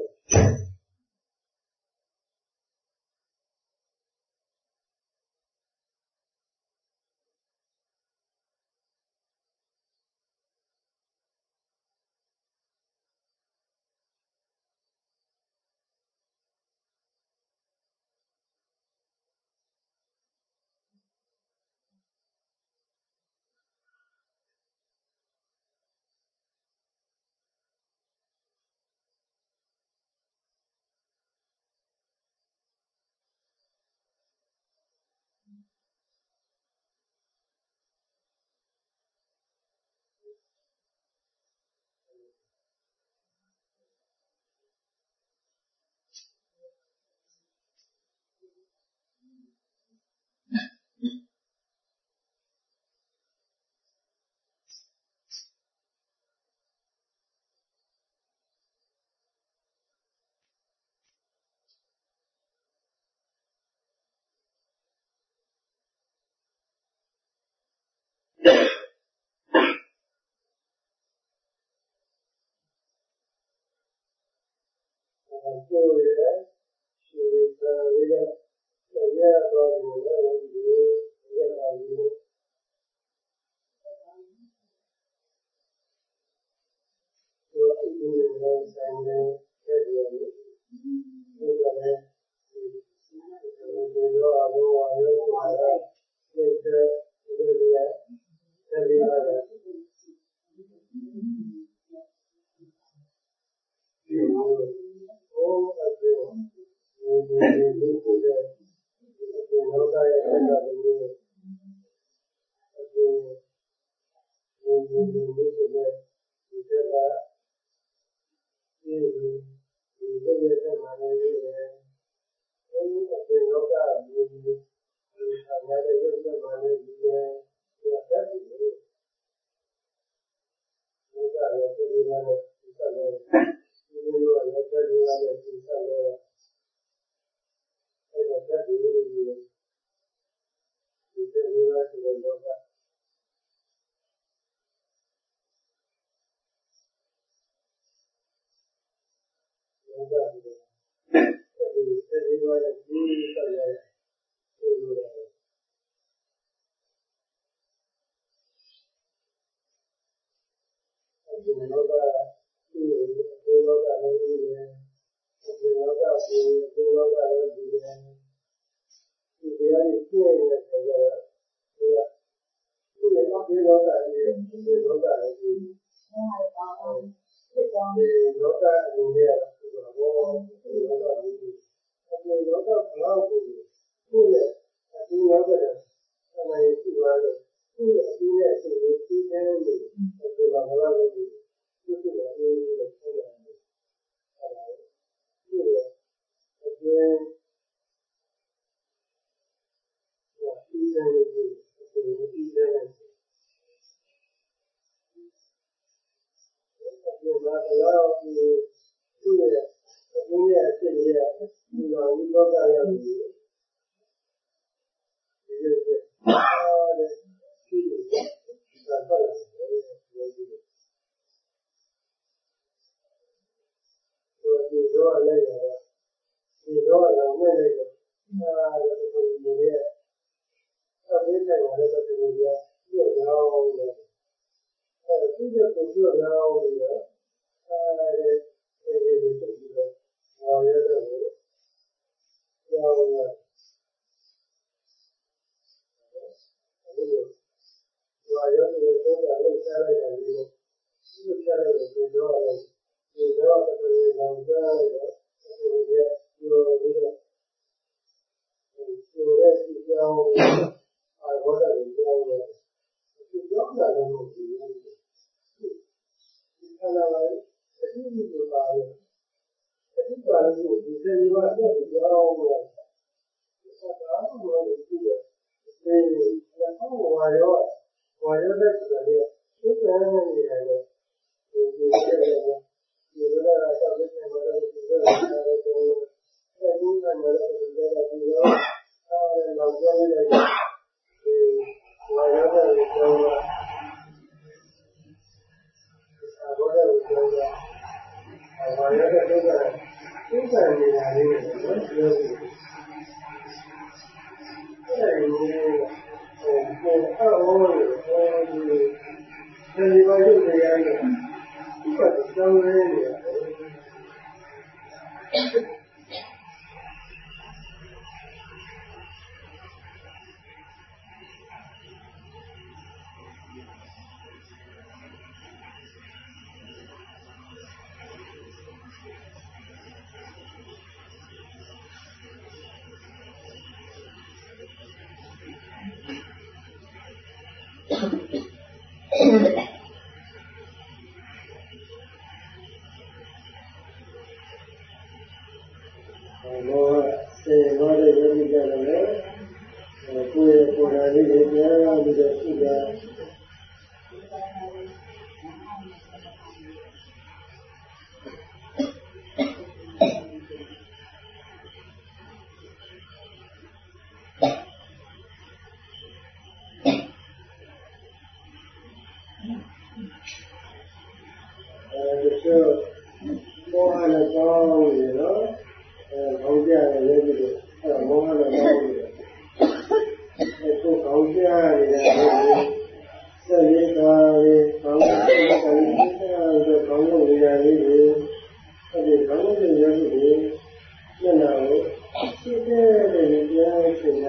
ရေးပြီးတော့အဲ့ဒါမောဟနဲ့ပေါင်းပြီးတော့ကိုယ်ကောင်းကြရတယ်ဆက်ရည်ကားကောင်းတဲ့ကောင်းတဲ့ကောင်းတဲ့ဉာဏ်လေးကိုအဲ့ဒီကောင်းတဲ့ဉာဏ်လေးကိုမျက်နှာကိုရှိတဲ့တရားရှင်က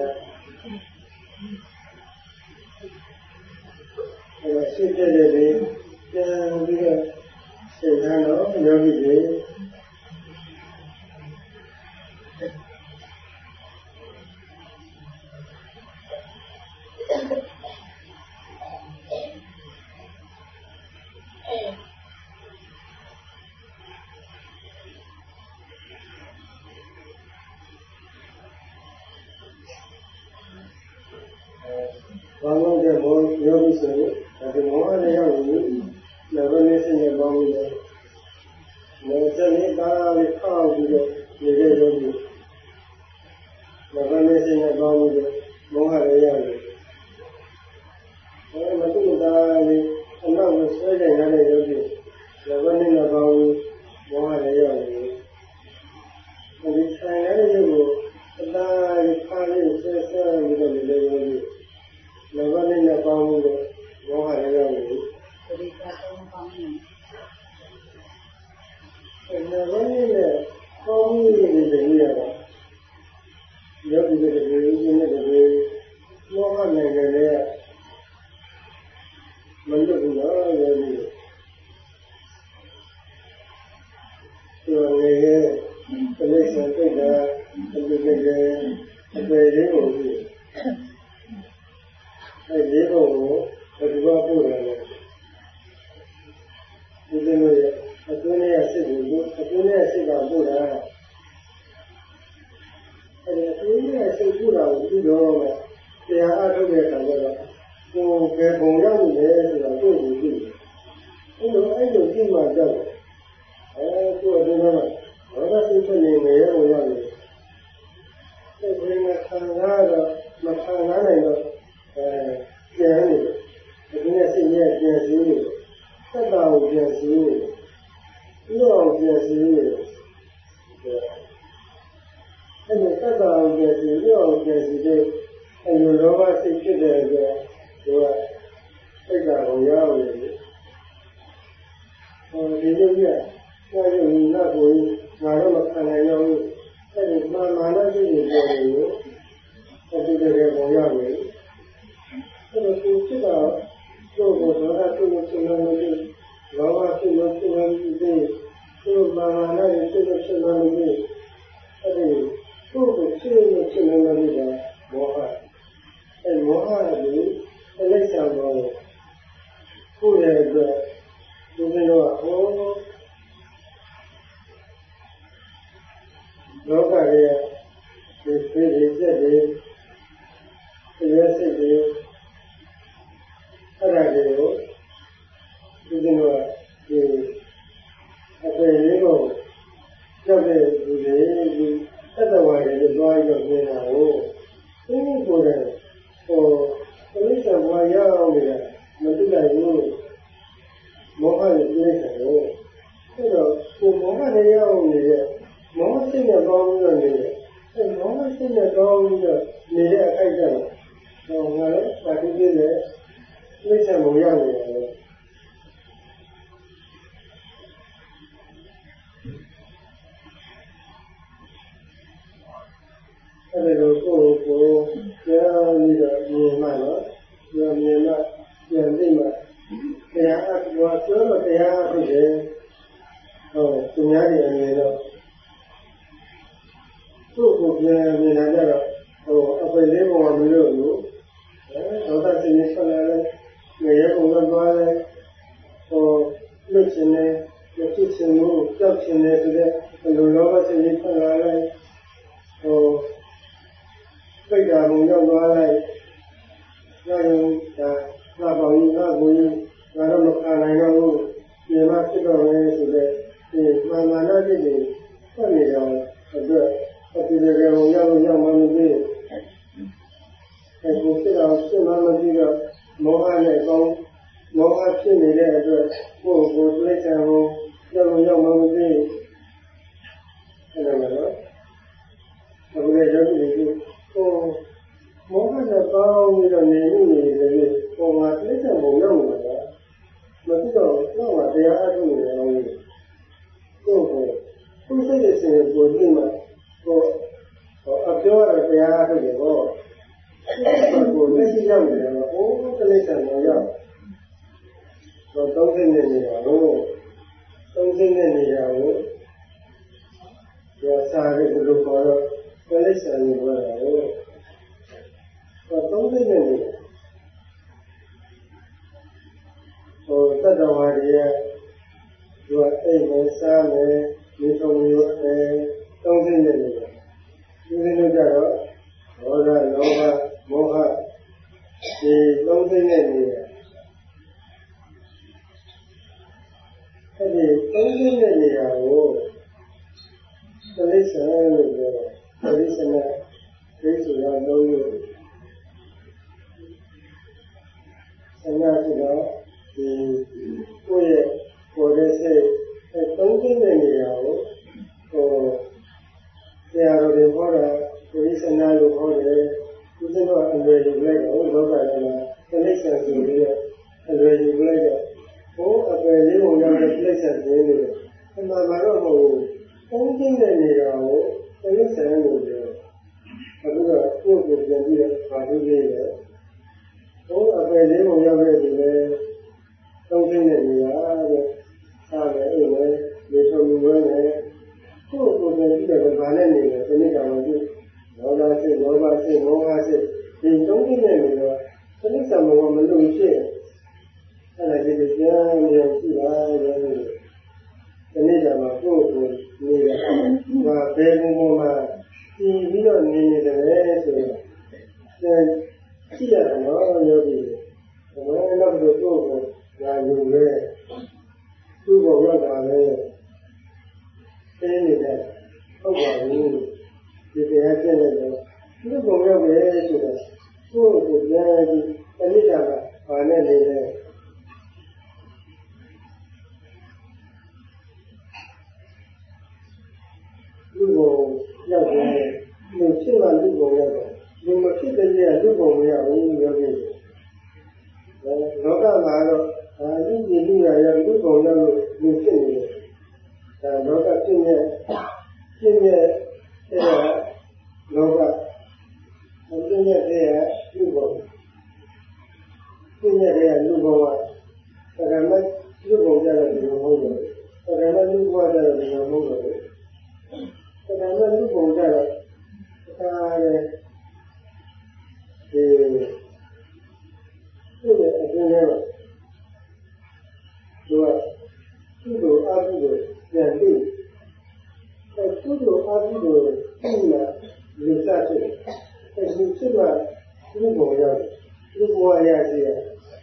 အဲ့ရှိတဲ့လေးပြန်ပြီးတော့ရှင်ကတော့ယောဂီတွေဘာလို့လဲဘောယောဂီဆိုရင်ဒီမောဟနဲ့ရောက်ရင်လည်းဘယ်နည်းစနေပေါင်းပြီးတော့လည်းစနေကားလေးခောက်ပြီးတော့နေတဲ့ယောဂီလည်းဘယ်နည်းစနေပေါင်းပြီးတော့မောဟနဲ့ရောက်ရင်မတူတာလေးအနောက်ကိုဆွဲကြရတဲ့ယောဂီလည်းဘယ်နည်းနဲ့ပေါင်းပြီးမောဟနဲ့ရောက်ရင်ဒီဆိုင်ရတဲ့ယောဂီအသားခါလေးဆွဲပြီးတော့နေတဲ့ယောဂီလောဘနဲ့ပေါင်းလို့မောဟလည်းရောက်နေပြီ။ဒီကတော့ပေါင်းနေ။လောဘနဲ့ပေါင်းနေတဲ့နေရာကယောဂီတွေဒီနေ့တွေမောဟနိုင်ငံနဲ့မလွတ်ဘူးလားယောဂီ။ဒီလိုရဲ့ပြိဿစိတ်ကအပြည့်နဲ့အပေလေးကိုအဲ့ဒီဘုံကိုဘယ်သူကပို့တယ်လဲဒီလိုရဲ့အတွင်းရဲ့စိတ်ကိုအတွင်းရဲ့စိတ်ကပို့တာအဲ့ဒီအတွင်းရဲ့စိတ်ပို့တာကိုပြီးတော့တရားအားထုတ်တဲ့အခါကျတော့ကိုယ်ပဲဘုံရောက်နေတယ်ဆိုတာကိုယ်ကိုကြည့်အဲ့လိုကြည့်မှတော့ကိုယ်အတွင်းမှာဘာသာစိတ်ဖြစ်နေနေရောရောက်နေစိတ်ကခံရတော့မခံနိုင်တော့ပြန်နေတယ်ဒီနေ့စိတ်နဲ့ပြန်စည်းနေတယ်သက်တာကိုပြန်စည်းနေတယ်ဥပ္ပါကိုပြန်စည်းနေတယ်အဲ့ဒီသက်တာကိုပြန်စည်းဥပ္ပါကိုပြန်စည်းတဲ့အလိုလောဘစိတ်ဖြစ်တဲ့အတွက်သူကစိတ်ကဟောရောက်နေတယ်ဒီလိုပြဆက်ရည်နာကိုငါတော့မခံနိုင်တော့ဘူးအဲ့ဒီမာနစိတ်ကိုပြောနေလို့အဲ့ဒီတကယ်ဟောရောက်နေတယ်အဲ့တော့သူဖြစ်တာတော့ဘုရားသူ့ကိုစဉ်းစားလို့လောဘဖြစ်လို့စဉ်းစားပြီးသူ့မာနနဲ့သူ့ကိုစဉ်းစားလို့အဲ့ဒီသူ့ကိုစဉ်းစားလို့စဉ်းစားလို့မောဟအဲ့မောဟကအလိစ္ဆာမောကိုယ့်ရဲ့အတွက်ဒီလိုဟောလောကရဲ့ဒီစိတ်တွေစိတ်တွေရဲ့စိတ်တွေအဲ့ဒါတွေကိုဒီလိုဒီအပေလေးကိုကြောက်တဲ့လူတွေဒီသတ္တဝါတွေတွားပြီးတော့နေတာကိုသူ့ကိုယ်တိုင်ပရိစ္ဆေဘဝရောက်နေတာမသိနိုင်ဘူးမောဟရဲ့ပြိစ္ဆေကိုအဲ့တော့ကိုမောဟနဲ့ရောက်နေတဲ့မောဟစိတ်နဲ့ပေါင်းပြီးတော့နေတယ်အဲ့မောဟစိတ်နဲ့ပေါင်းပြီးတော့နေတဲ့အခိုက်အတန့်ဟောငါလည်းပါတိပြည့်တဲ့ပြိစ္ဆေဘဝရောက်နေတယ်အဲ့ဒါကိုကြားပြီးတော့မြင်မှတော့မြင်မှပြန်သိမှတရားအပ်ပြောတော့တရားအပ်တယ်သူများတွေအမြင်တော့သူ့ကိုပြန်မြင်လာကြတော့အပယ်လေးပုံကမလို့ဘူးဒေါသစိတ်နဲ့ဆက်လာတယ်ငရဲပုံကသွားတယ်လွတ်ချင်တယ်မဖြစ်ချင်ဘူးကြောက်ချင်တယ်ဆိုတဲ့လူလောဘစိတ်နဲ့ဆက်လာတယ်စိတ်ဓာတ်ကိုရောက်သွားလိုက်ရရင်ဒါလာပေါင်းငါကိုငါတော့မခံနိုင်တော့ဘူးဒီမှာဖြစ်တော့လေဆိုတဲ့ဒီမာနစိတ်တွေဆက်နေတော့အတွက်အပြည့်အစုံရောက်မှမသိအခုဖြစ်တော့ဖြစ်မှမသိတော့မောဟနဲ့ကောင်းမောဟဖြစ်နေတဲ့အတွက်ကိုယ်ကိုသိချင်ဖို့ရောက်မှမသိအဲ့ဒါကတော့လည်းယောဂီတွေမောဟနဲ့ပေါင်းပြီးတော့နေမှုနေတယ်လို့ငါတိကျပုံရောက်နေတာမသိတော့တော့တရားအထုတ်နေအောင်ကိုစိတ်ရဲ့စဉ်းကိုဒီမှာအပြောရတရားအထုတ်တယ်ဟောကိုလက်ရှိရောက်နေတယ်တိကျပုံရောက်တော့သုံးသိနေနေတာကိုသုံးသိနေနေတာကိုစာရည်ဘယ်လိုခေါ်တော့တိကျနေပါလားသုံးသိနေတယ်သတ္တဝါတွေရဲ့သူကအိမ်နဲ့စားမယ်ဒီသုံးမျိုးသုံးသိနေတယ်ဒီလိုကြတော့ဒေါသလောဘမောဟဒီသုံးသိနေတယ်အဲ့ဒီသုံးသိနေနေတာကိုတိကျလို့ပြောတယ်တိကျနဲ့သိဆိုရလုံးလို့ဆရာကတော့ဒီကိုယ့်ရဲ့ကိုယ်ရဲ့စိတ်သုံးသိနေနေတာကိုဆရာတော်တွေဟောတာဒီစနာလို့ဟောတယ်ဒီတော့အလွယ်ယူလိုက်တော့လောကထဲမှာတိကျဆိုပြီးအလွယ်ယူလိုက်တော့အပယ်လေးပုံရောက်တဲ့တိကျခြင်းတွေအမှန်မှာတော့မဟုတ်ဘူးသုံးသိနေနေတာကိုတိကျလို့ပြောအခုတော့ကိုယ့်ကိုယ်ပြန်ပြီးပါလို့လေးတယ်အပယ်လေးပုံရောက်တဲ့ဒီလေသုံးသိနေနေတာတဲ့စားတယ်အိမ်နဲ့ဒီလိုမျိုးပဲကိုယ့်ကိုယ်ပြန်ပြီးတော့ဗာနဲ့နေတယ်ဒီနေ့ကမှဒီလောဘစိတ်မောဟစိတ်ဒီသုံးသိနေနေတော့တိကျမှမလို့ဖြစ်အဲ့ဒါဒီပြန်ပြန်ကြည့်ပါရဲ့ဒီနေ့ကမှကိုယ့်ကိုယ်နေတယ်ဘာဘယ်လိုမှပြီးတော့နေနေတယ်ဆိုတော့ကြည့်ရတော့ယောဂီဘယ်တော့ကိုယ့်ကိုညာယူလဲသူ့ဘောရောက်တာလဲသိနေတယ်ဟုတ်ပါဘူးဒီတရားကျင့်လိုက်တော့သူ့ဘောရောက်ပဲဆိုတော့ကိုယ့်ကိုပြန်ပြီးအနိစ္စကဘာနဲ့နေလဲလူကိုရောက်တယ်လူဖြစ်မှလူကိုရောက်တယ်လူမဖြစ်တဲ့ကြီးကလူကိုမရောက်ဘူးယောဂီလောကမှာတော့လူကြီးလူရရလူကိုရောက်လို့လူဖြစ်နေတယ်ဒါလောကဖြစ်နေအဲ့ဒါလောကဖြစ်နေတဲ့လူကိုဖြစ်နေတဲ့လူကိုကဒါကမှလူကိုကြတယ်ဒီလိုမဟုတ်ဘူးဒါကမှလူကိုကြတယ်ဒီလိုမဟုတ်ဘူးဒါကမှလူကိုကြတယ်ဒါလည်းဒီသူ့ရဲ့အကျဉ်းထဲမှာသူကသူ့ကိုအားပြုလို့ပြန်ပြီးသူ့ကိုအားပြုလို့ပြန်လာလူစားတယ်အဲဒီဖြစ်မှသူ့ကိုရောက်သူ့ကိုရစီရ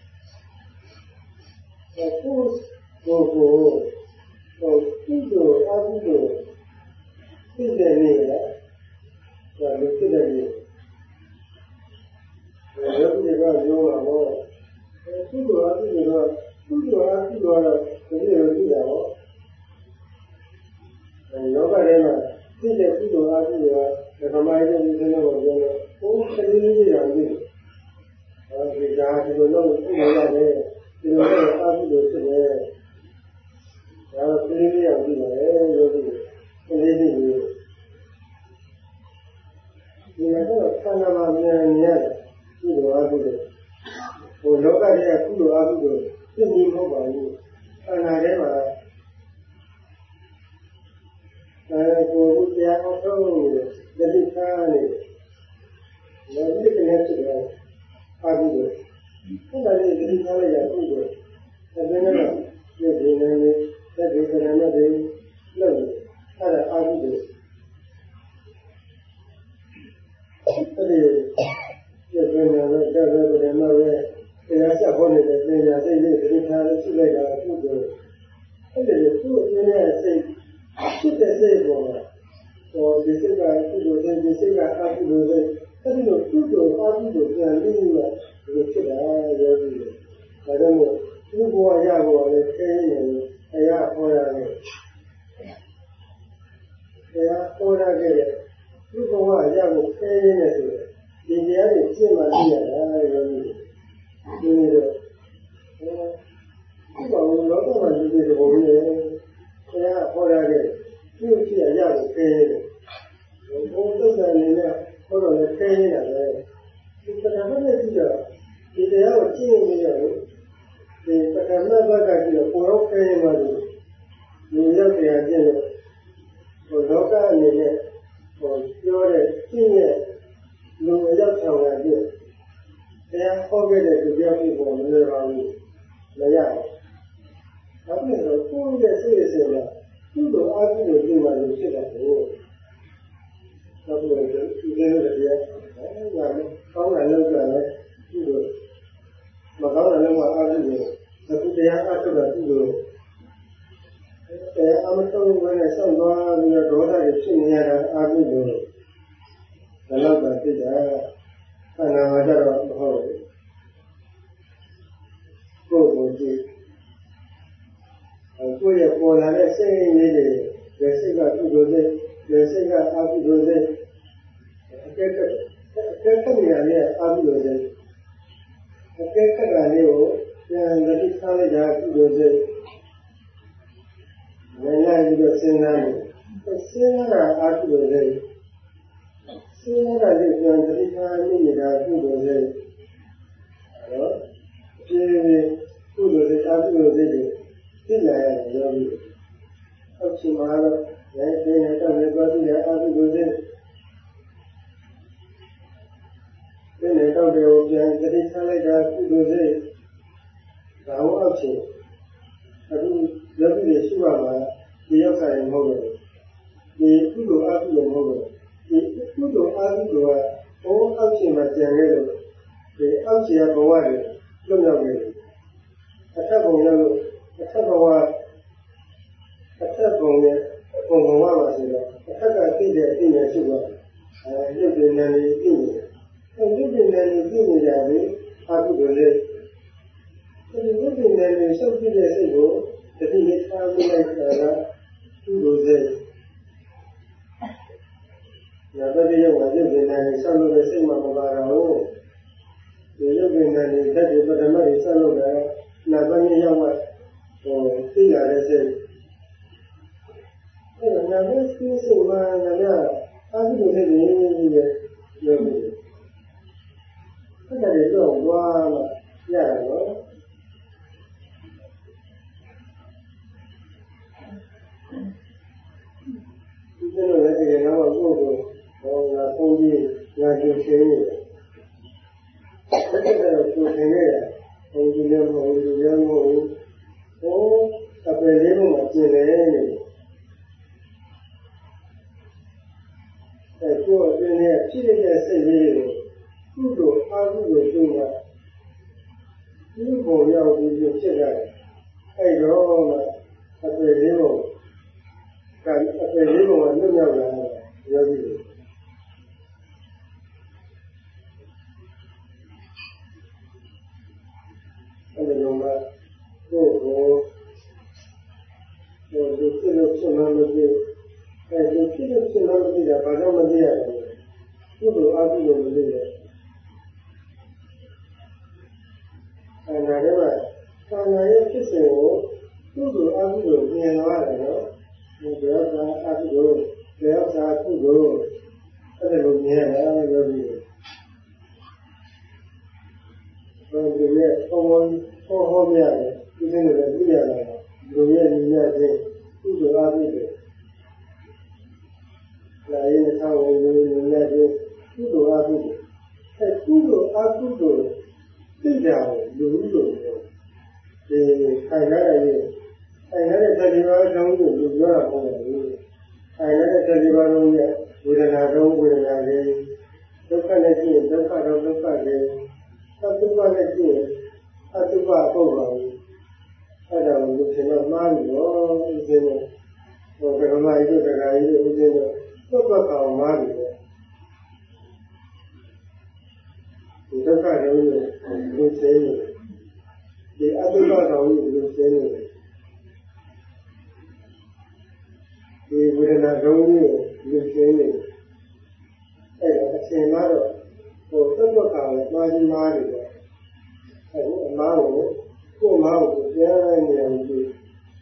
သူ့ကိုသူ့ကိုအားပြုလို့ဖြစ်တယ်လေဒါလူဖြစ်တယ်လေယောဂီကပြောတာဟောသူ့ကိုအားပြုလို့သူ့ကိုအားပြုတော့ဒီလိုကြည့်တာဟောလောကထဲမှာသိတဲ့ကုသိုလ်အားပြုလို့ဓမ္မရဲ့ဒီလိုမျိုးပြောလို့ဘုရားရှင်ကြီးရောကြည့်ဒီဒါဒီလိုလုပ်ပြုလို့ရတယ်ဒီလိုလုပ်အားပြုလို့ဖြစ်တယ်ဒါတော့သိလေးရောကြည့်ပါလေယောဂီသိလေးကြီးဒီမှာတော့ဆန္ဒမှာမြင်ရတယ်ကုသိုလ်အားပြုလို့လောကထဲကကုသိုလ်အားပြုလို့သိနေမဟုတ်ပါဘူးအနာထဲမှာကိုယ်တရားအထုတ်နေတယ်တိခါနေတယ်ဒီကိစ္စနဲ့ဖြစ်တယ်အားပြုလို့အဲ့ဒါလေးတိခါလိုက်ရပြုလို့ဒါပေမဲ့ဒီနေနေသက်ဒီကရဏတွေလို့အဲ့ဒါအားပြုလို့အဲ့ဒီဒီနေနေတော့ဒါပဲဒီမှာပဲတရားချက်ဟောနေတဲ့ပညာစိတ်လေးတိခါလေးရှိလိုက်တာပြုလို့အဲ့ဒီလိုသူ့အင်းရဲ့စိတ်ဖြစ်တဲ့စိတ်ပေါ်မှာဒီစိတ်ကကုသိုလ်တဲ့ဒီစိတ်ကအာကုသိုလ်တဲ့အဲ့ဒီလိုကုသိုလ်အာကုသိုလ်ပြန်ပြီးတော့ဒီဖြစ်တာရောပြီးတယ်ဒါကြောင့်သူ့ဘဝရဘဝလည်းသိနေတယ်တရားဟောရတယ်တရားဟောရခဲ့တဲ့သူ့ဘဝအရာကိုခဲရင်းနေဆိုဒီတရားတွေရှင်းမှသိရတာရောဒီလိုတော့ဒီကောင်လောကမှာဒီလိုပုံနေဆရာဟောရတဲ့သူ့ဖြစ်အရာကိုခဲရတယ်ဘုံသုတ်တန်နေနဲ့ဟောတော့လည်းခဲနေတာပဲဒီပထမနဲ့ကြည့်တော့ဒီတရားကိုရှင်းနေရလို့ဒီပထမဘက်ကကြည့်တော့ကိုယ်ရောခဲနေမှလို့ဒီရောက်တရားကျင့်လို့ဟိုလောကအနေနဲ့ဟိုပြောတဲ့ရှင်းရဲ့လူအရောက်ဆောင်ရတဲ့တရားဟောခဲ့တဲ့သူပြောပြီးပေါ်မလွယ်ပါဘူးမရဘူး။ဒါပေမဲ့ကိုယ်ရဲ့စိတ်ဆင်ကသူ့လိုအားကြီးလို့ပြင်ပါလို့ဖြစ်တာကိုဒါပေမဲ့ဒီလိုလည်းတရားဟောတယ်ကောင်းတယ်လို့ပြောတယ်သူ့လိုမကောင်းတယ်လို့အားကြီးလို့အခုတရားအားထုတ်တာသူ့လိုအမတော်ဘယ်နဲ့ဆောက်သွားပြီးတော့ဒေါသတွေဖြစ်နေရတာအားကြီးလို့ဒါတော့ပဲသိတာခန္ဓာမှာကြတော့မဟုတ်ဘူးကိုယ်ကိုကြည့်ကိုယ့်ရဲ့ပေါ်လာတဲ့စိတ်ရင်းလေးတွေဒီစိတ်ကကုသိုလ်စိတ်ဒီစိတ်ကအကုသိုလ်စိတ်အကဲခတ်နေရတဲ့အကုသိုလ်စိတ်အကဲခတ်တာလေးကိုပြန်လက်ထိထားလိုက်တာကုသိုလ်စိတ်လည်းပြီးတော့စဉ်းစားနေစဉ်းစားတာအကုသိုလ်စိတ်စဉ်းစားတာလေးပြန်လက်ထိထားနေတာကုသိုလ်စိတ်တော့ဒီကုသိုလ်စိတ်အကုသိုလ်စိတ်တွေသိလာရတယ်ရောပြီးအောက်ချိန်မှာတော့လည်းဒီနေ့တော့လည်းသွားကြည့်ရအကုသိုလ်စိတ်ဒီနေ့တော့ဒီကိုပြန်လက်ထိထားလိုက်တာကုသိုလ်စိတ်ဒါဟောအောက်ချိန်အခုယောဂီတွေရှိပါမှာဒီရောက်ဆိုင်မဟုတ်ဘူးဒီကုသိုလ်အကုသိုလ်မဟုတ်ဘူးဒီကုသိုလ်အကုသိုလ်ကဘုံအောက်ချိန်မှာကျန်ခဲ့လို့ဒီအောက်ချိန်ကဘဝတွေလွတ်မြောက်နေတယ်အထက်ဘုံလို့အထက်ဘဝအထက်ဘုံနဲ့ဘုံဘဝမှာဆိုတော့အထက်ကသိတဲ့အသိဉာဏ်ရှိတော့ရုပ်ဉာဏ်လေးသိနေတယ်ရုပ်ဉာဏ်လေးသိနေကြပြီအကုသိုလ်လေးဒီရုပ်ဉာဏ်လေးရှုပ်ပြတဲ့စိတ်ကိုတတိယထားပြီးလိုက်တာကကုသိုလ်စိတ်။နာတတိယဝါရုပ်ဉာဏ်လေးဆောက်လို့တဲ့စိတ်မှမပါတော့ဒီရုပ်ဉာဏ်လေးဓာတ်တွေပထမကြီးဆောက်လို့တဲ့နာတတိယရောက်မှသိရတဲ့စိတ်အဲနာမည်စိတ်မှလည်းအာဟုတို့တဲ့နေနေရဲ့ရုပ်ဉာဏ်အဲ့ဒါတွေတော့ဝါမှရတယ်နော်ဒီလိုလည်းဒီကတော့ကိုယ်ကိုဟောလာပုံကြီးငါကြည့်ရှင်းနေတယ်အဲ့ဒါတော့ကိုယ်ထင်ခဲ့ရပုံကြီးလည်းမဟုတ်ဘူးလည်းမဟုတ်ဘူးဟောအပယ်လေးမှာကျင်နေတယ်အဲကိုယ်အတွင်းနဲ့ဖြစ်တဲ့စိတ်လေးကိုကုသိုလ်အာဟုလို့ပြောတာဒီပုံရောက်ပြီးဖြစ်တယ်အဲ့တော့အပယ်လေးကအပယ်လေးပုံကလွတ်မြောက်လာတယ်ယောဂီတွေအဲ့ဒီတော့ကိုယ်ဒီဖြစ်လို့ဖြစ်မှမသိအဲဒီဖြစ်လို့ဖြစ်မှမသိတာဘာကြောင့်မသိရလဲကုသိုလ်အကုသိုလ်မသိရအဲ့ဒါကခန္ဓာရဲ့ဖြစ်စဉ်ကိုကုသိုလ်အကုသိုလ်မြင်သွားတယ်နော်ဒီတရားကအကုသိုလ်တရားကအကုသိုလ်အဲ့ဒါလိုမြင်ရတယ်ယောဂီတွေဒီရဲ့ဟောပြရတယ်ဒီလိုလည်းပြရတယ်လူရဲ့ညီမချင်းကုသိုလ်အကုသိုလ်လာရင်ဆောင်းဝင်လူနဲ့ချင်းကုသိုလ်အကုသိုလ်အဲကုသိုလ်အကုသိုလ်သိကြတယ်လူလို့ဒီခိုင်ရတဲ့အဲ့ဒါတတိယအကြောင်းကိုလူပြောတာမဟုတ်ဘူး။အဲ့ဒါတတိယလုံးရဲ့ဝေဒနာတော့ဝေဒနာလေးဒုက္ခနဲ့ကြည့်ရင်ဒုက္ခတော့ဒုက္ခလေးသတ္တုပနဲ့ကြည့်ရင်အတုပပေါ့ပါဘူး။အဲ့ဒါကိုလူရှင်တော့မှားပြီတော့ဦးဇင်းတို့ဟိုကရမကြီးတို့တရားကြီးတို့ဦးဇင်းတို့သုတ်ပတ်ကောင်မှားပြီတော့ဒီဒုက္ခတော့လူရှင်ဒီအတုပကောင်ကြီးလူရှင်ဒီဝေဒနာဒုံကြီးကိုလူရှင်းနေချိန်မှတော့ဟိုသက်သက်ခါလည်းမှားကြီးမားနေတယ်အခုအမားကိုကို့အမားကိုပြန်နေအောင်ကြည့်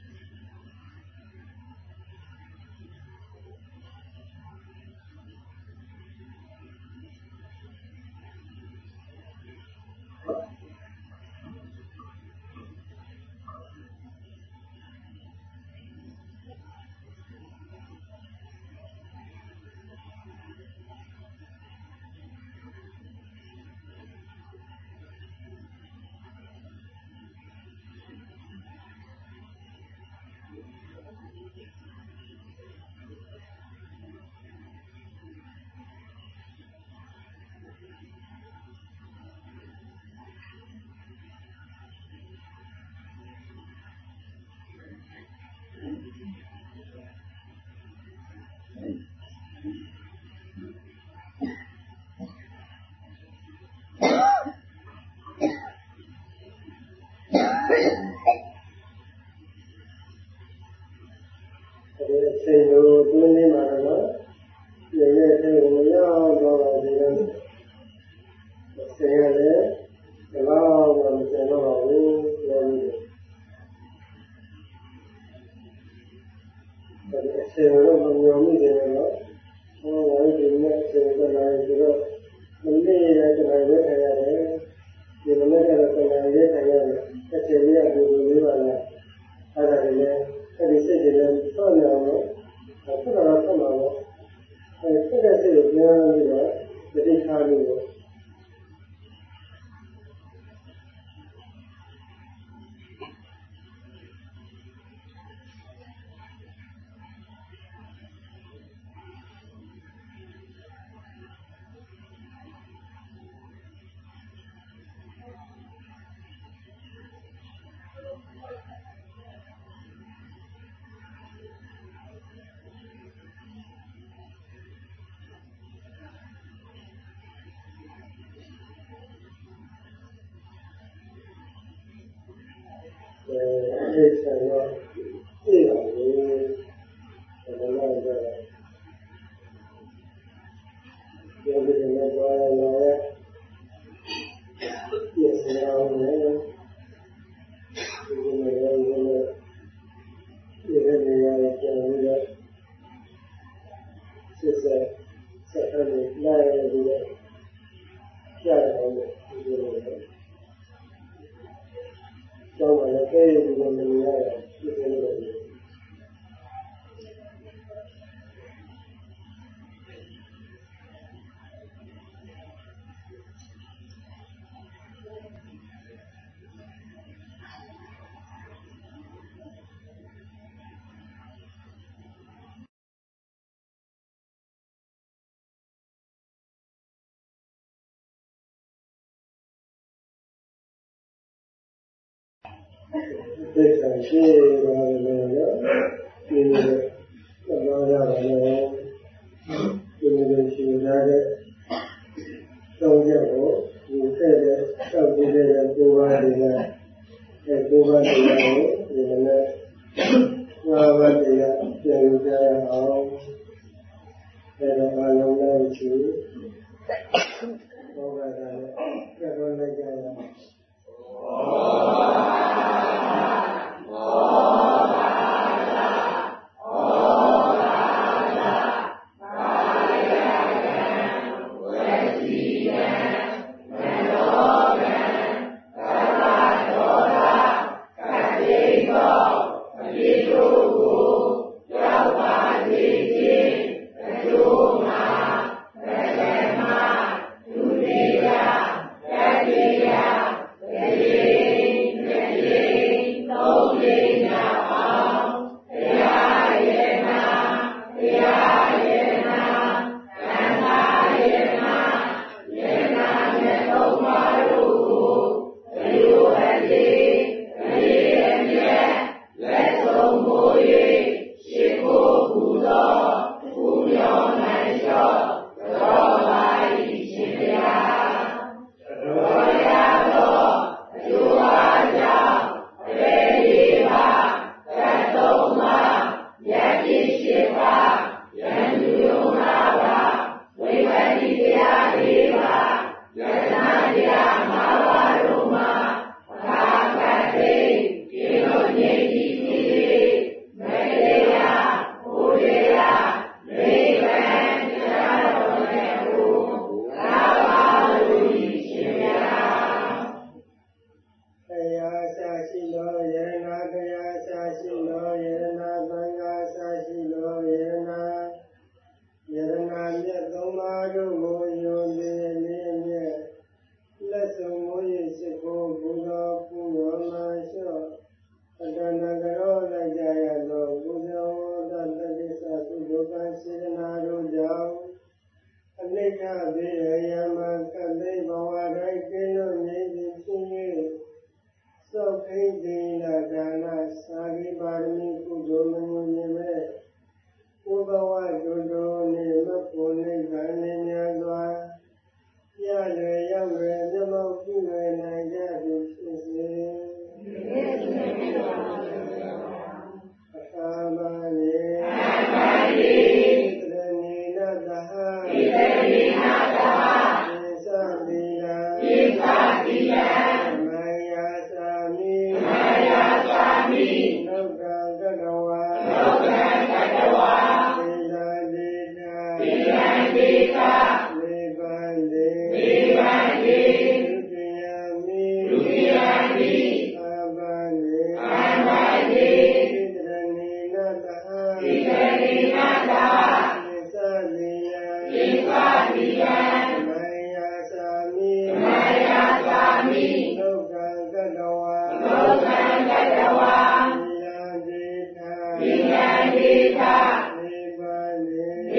ချိန်လိုတွင်းနေမှာတော့ရေရဲ့ချိန်ကိုမရောက်တော့ပါသေးတယ်။ချိန်ရတယ်ဒီလောက်တော့မချိန်တော့ပါဘူးပြောလို့အချိန်တော့မမျှော်မိတယ်နော်။ဟောဒီနေ့အချိန်ကလည်းဒီတော့မနေ့ကတည်းကဝေးခရတယ်ဒီမနေ့ကတော့တည်းကရေးခရတယ်အချိန်လေးကဒီလိုလေးပါလားအဲ့ဒါလည်းအဲ့ဒီစိတ်တွေလည်းစောင့်နေအောင်လို့ဆက်တော့ဆက်မှာပေါ့အဲ့ဆက်တဲ့စိတ်ကိုပြန်ပြီးတော့တတိထားလို့အဲ့ဆက်တော့သိပါဘူးဒါလည်းတော့ပြောပြီးတော့ပြောရတော့ပြည့်စုံအောင်လည်းဒီလိုမျိုးဒီလိုမျိုးပြန်ပြီးတော့စစ်ဆက်ထားလို့လာရပြီးတော့ကြားရတယ်ဒီလိုမျိုးကျောင်းမှာလည်းကဲဒီလိုမျိုးရတယ်ဒီလိုမျိုးသိက္ခာရှိပါတယ်လို့ဒီလိုတော့ရတယ်ဒီလိုရှိရတဲ့တော့ရတော့ဒီတဲ့တောက်ကြည့်တဲ့ကိုယ်ပါးတွေကအဲကိုယ်ပါးတွေကိုဒီလိုနဲ့ငါးပါးတွေကပြန်ကြရအောင်အဲဒါအလုံးလိုက်ချူဘောကလည်းကြောက်လိုက်ကြရအောင်တို့ကိုယုံကြည်လေးမြဲလက်ဆုံးမွေးရှိကိုဘုရားပူဝမာလျှော့အတဏကရောလိုက်ကြရသောဘုရားဝတ္တတတိသသုဒ္ဓကစေတနာတို့ကြောင့်အနိဋ္ဌဘေယယမကတိဘဝတိုင်းကျင်းလို့နေသည်ဖြစ်၍သောခိတိနာဒါနသာဂိပါရမီကုသိုလ်မငြိုမြင်မဲ့ဘုဘဝတို့တို့နှင့်မဖို့နိဗ္ဗာန်နှင့်များစွာရလွယ်ရောက်လွယ်မျက်မှောက်ပြုလွယ်နိုင်ကြသည်ဖြစ်စေအခါပါလေသရဏီနာတဟသီသတိယမယသာမိလောကကတဝါသီလဒေတာမေဘန္တေဒုတိယမိအာဘန္တေသရဏီနာတဟသီသတိယမယသာမိလောကကတဝါသီလဒေတာမေဘန္တေတ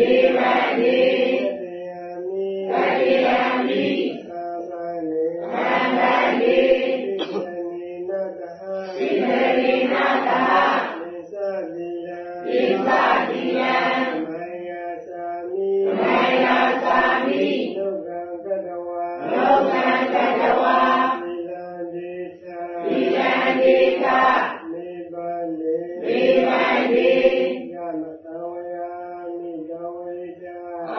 တိယမိအာဘန္တေသရဏီနာတဟမေသတိယမယသာမိလောကကတဝါသီလဒေတာမေဘန္တေယမသံဝယာမိတဝေတာ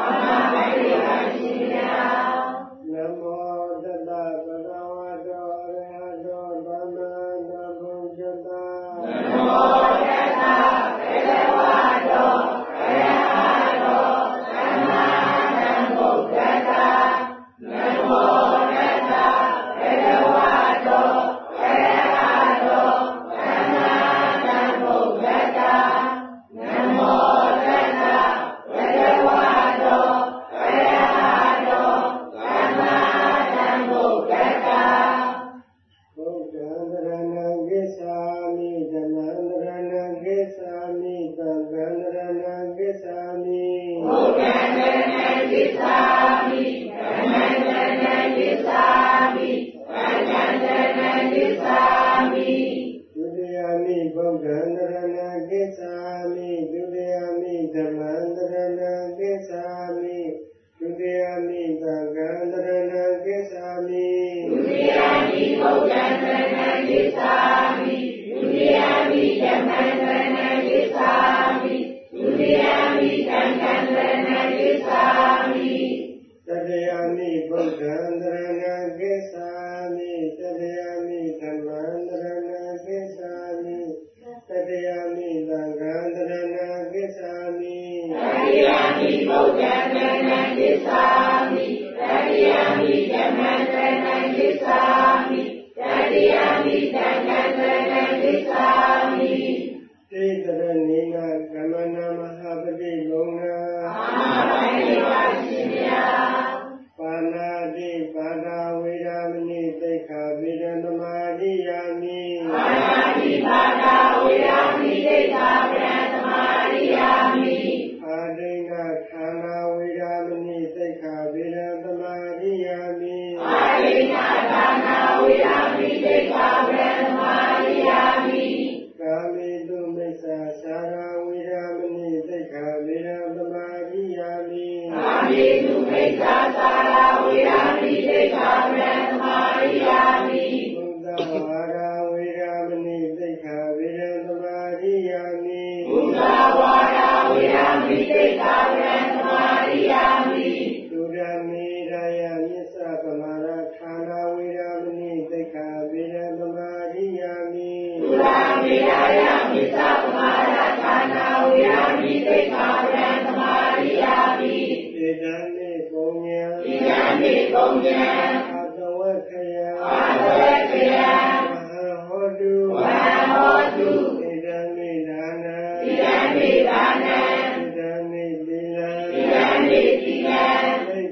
နမောတတဗုဒ္ဓဝါတောအရဟတောသမ္မာသမ္ဗုဒ္ဓတ္တနမောတတဗုဒ္ဓဝါတောအရဟတောသမ္မာသမ္ဗုဒ္ဓတ္တနမောတတဗုဒ္ဓဝါတောအရဟတောသမ္မာသမ္ဗုဒ္ဓတ္တနမောတတဗုဒ္ဓဝါတောအရဟတောသမ္မာသမ္ဗုဒ္ဓတ္တဘုဒ္ဓံတရဏံကိစ္ဆာမိဓမ္မံတရဏံကိစ္ဆာမိသံဃံတရဏံကိစ္ဆာမိဘုဒ္ဓံတရဏံကိစ္ဆာမိဓမ္မံတရဏံကိစ္ဆာမိသံဃံတရဏံကိစ္ဆာမိဒုတိယမိဘုဒ္ဓံတရဏံကိစ္ဆာမိဒုတိယမိဓမ္မံတရဏံကိစ္ဆာမိဒုတိယမိသံဃံတရဏံကိစ္ဆာမိဒုတိယမိဘုဒ္ဓံတရဏံကိစ္ဆာမိဒုတိယမိဓမ္မံတရဏံကိစ္ဆာမိဒုတိယမိသံဃံတရဏံကိစ္ဆာမိတတိယမိဘုဒ္ဓံတရဏံကိစ္ဆာမိတတိယမိဓမ္မံတရဏံကိစ္ဆာမိတတိယမိသံဃံတရဏံကိစ္ဆာမိတတိယမိဘုဒ္ဓံတရဏံကိစ္ဆာမိတတိယမိဓမ္မံတရဏံကိစ္ဆာမိတတိယမိသံဃံတရဏံကိစ္ဆာမိသေတရဏိနာကမနမဟာပတိလုံနာအာမဘိဝါရှင်မြာပါဏာတိပါဒဝေရမဏိသိက္ခာပိရသမာဓိယာမိပါဏာတိပါဒဝေရမဏိသိက္ခာပိရသမာဓိယာမိအာဒိဏခန္ဓာဝေရမဏိသိက္ခာပိရသမာဓိယာမိအာဒိဏခန္ဓာဝေရမဏိသိက္ခာပိရသမာဓိယာမိကာမိတုမိစ္ဆာသာရဝေရမဏိသိက္ခာပိရသမာဓိယာမိကာမိတုမိစ္ဆာသာရဝေရမဏိသိက္ခာပိရသမာဓိယာမိဘုဒ္ဓဝါဒဝေရမဏိသိက္ခာပိရသမာဓိယာမိဘုဒ္ဓဝါဒဝေရမဏိသိက္ခာပိရသမာဓိယာမိဒုရမေရယမစ္ဆပမာရခန္ဓာဝေရမဏိသိက္ခာပိရသမာဓိယာမိဒုရမေရယမစ္ဆပမာရခန္ဓာဝေရမဏိသိက္ခာပိရသမာဓိယာမိဧတံမေပုံညံဧတံမေပုံညံအာတဝက္ခယအာတဝက္ခယမဟာဟောတုမဟာဟောတုဧတံမေဒါနံဧတံမေဒါနံဧတံမေသီလံဧတံမေသီလံ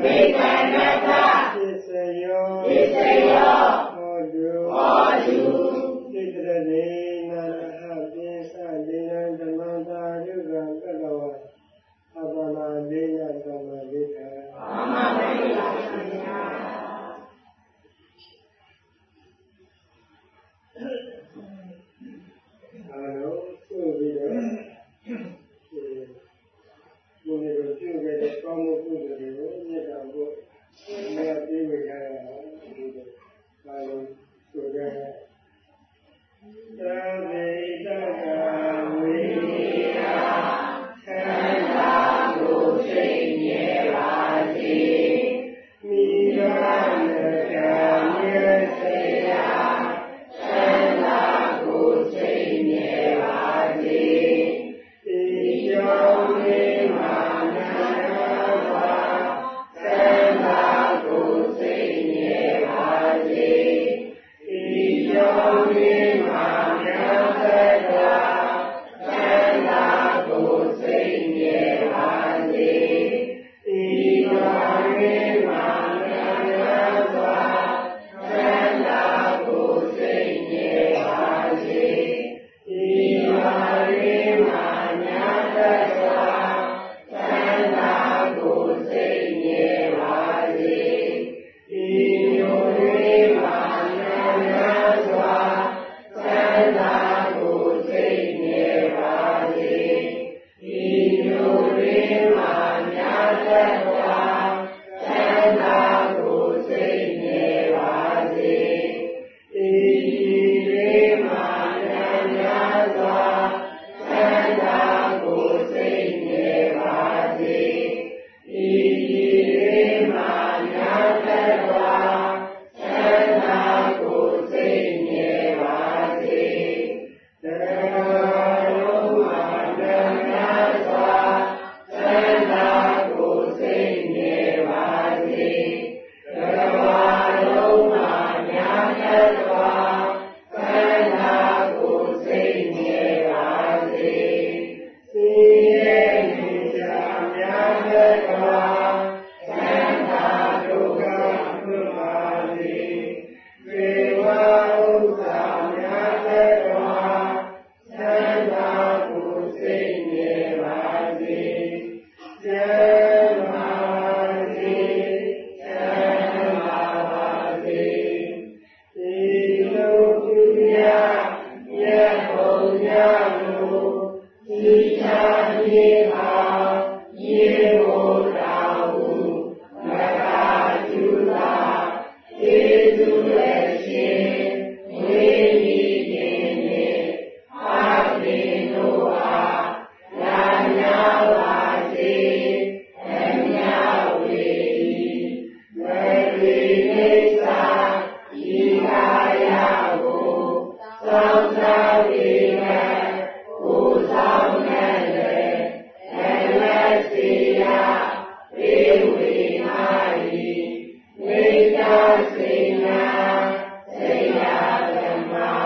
Sena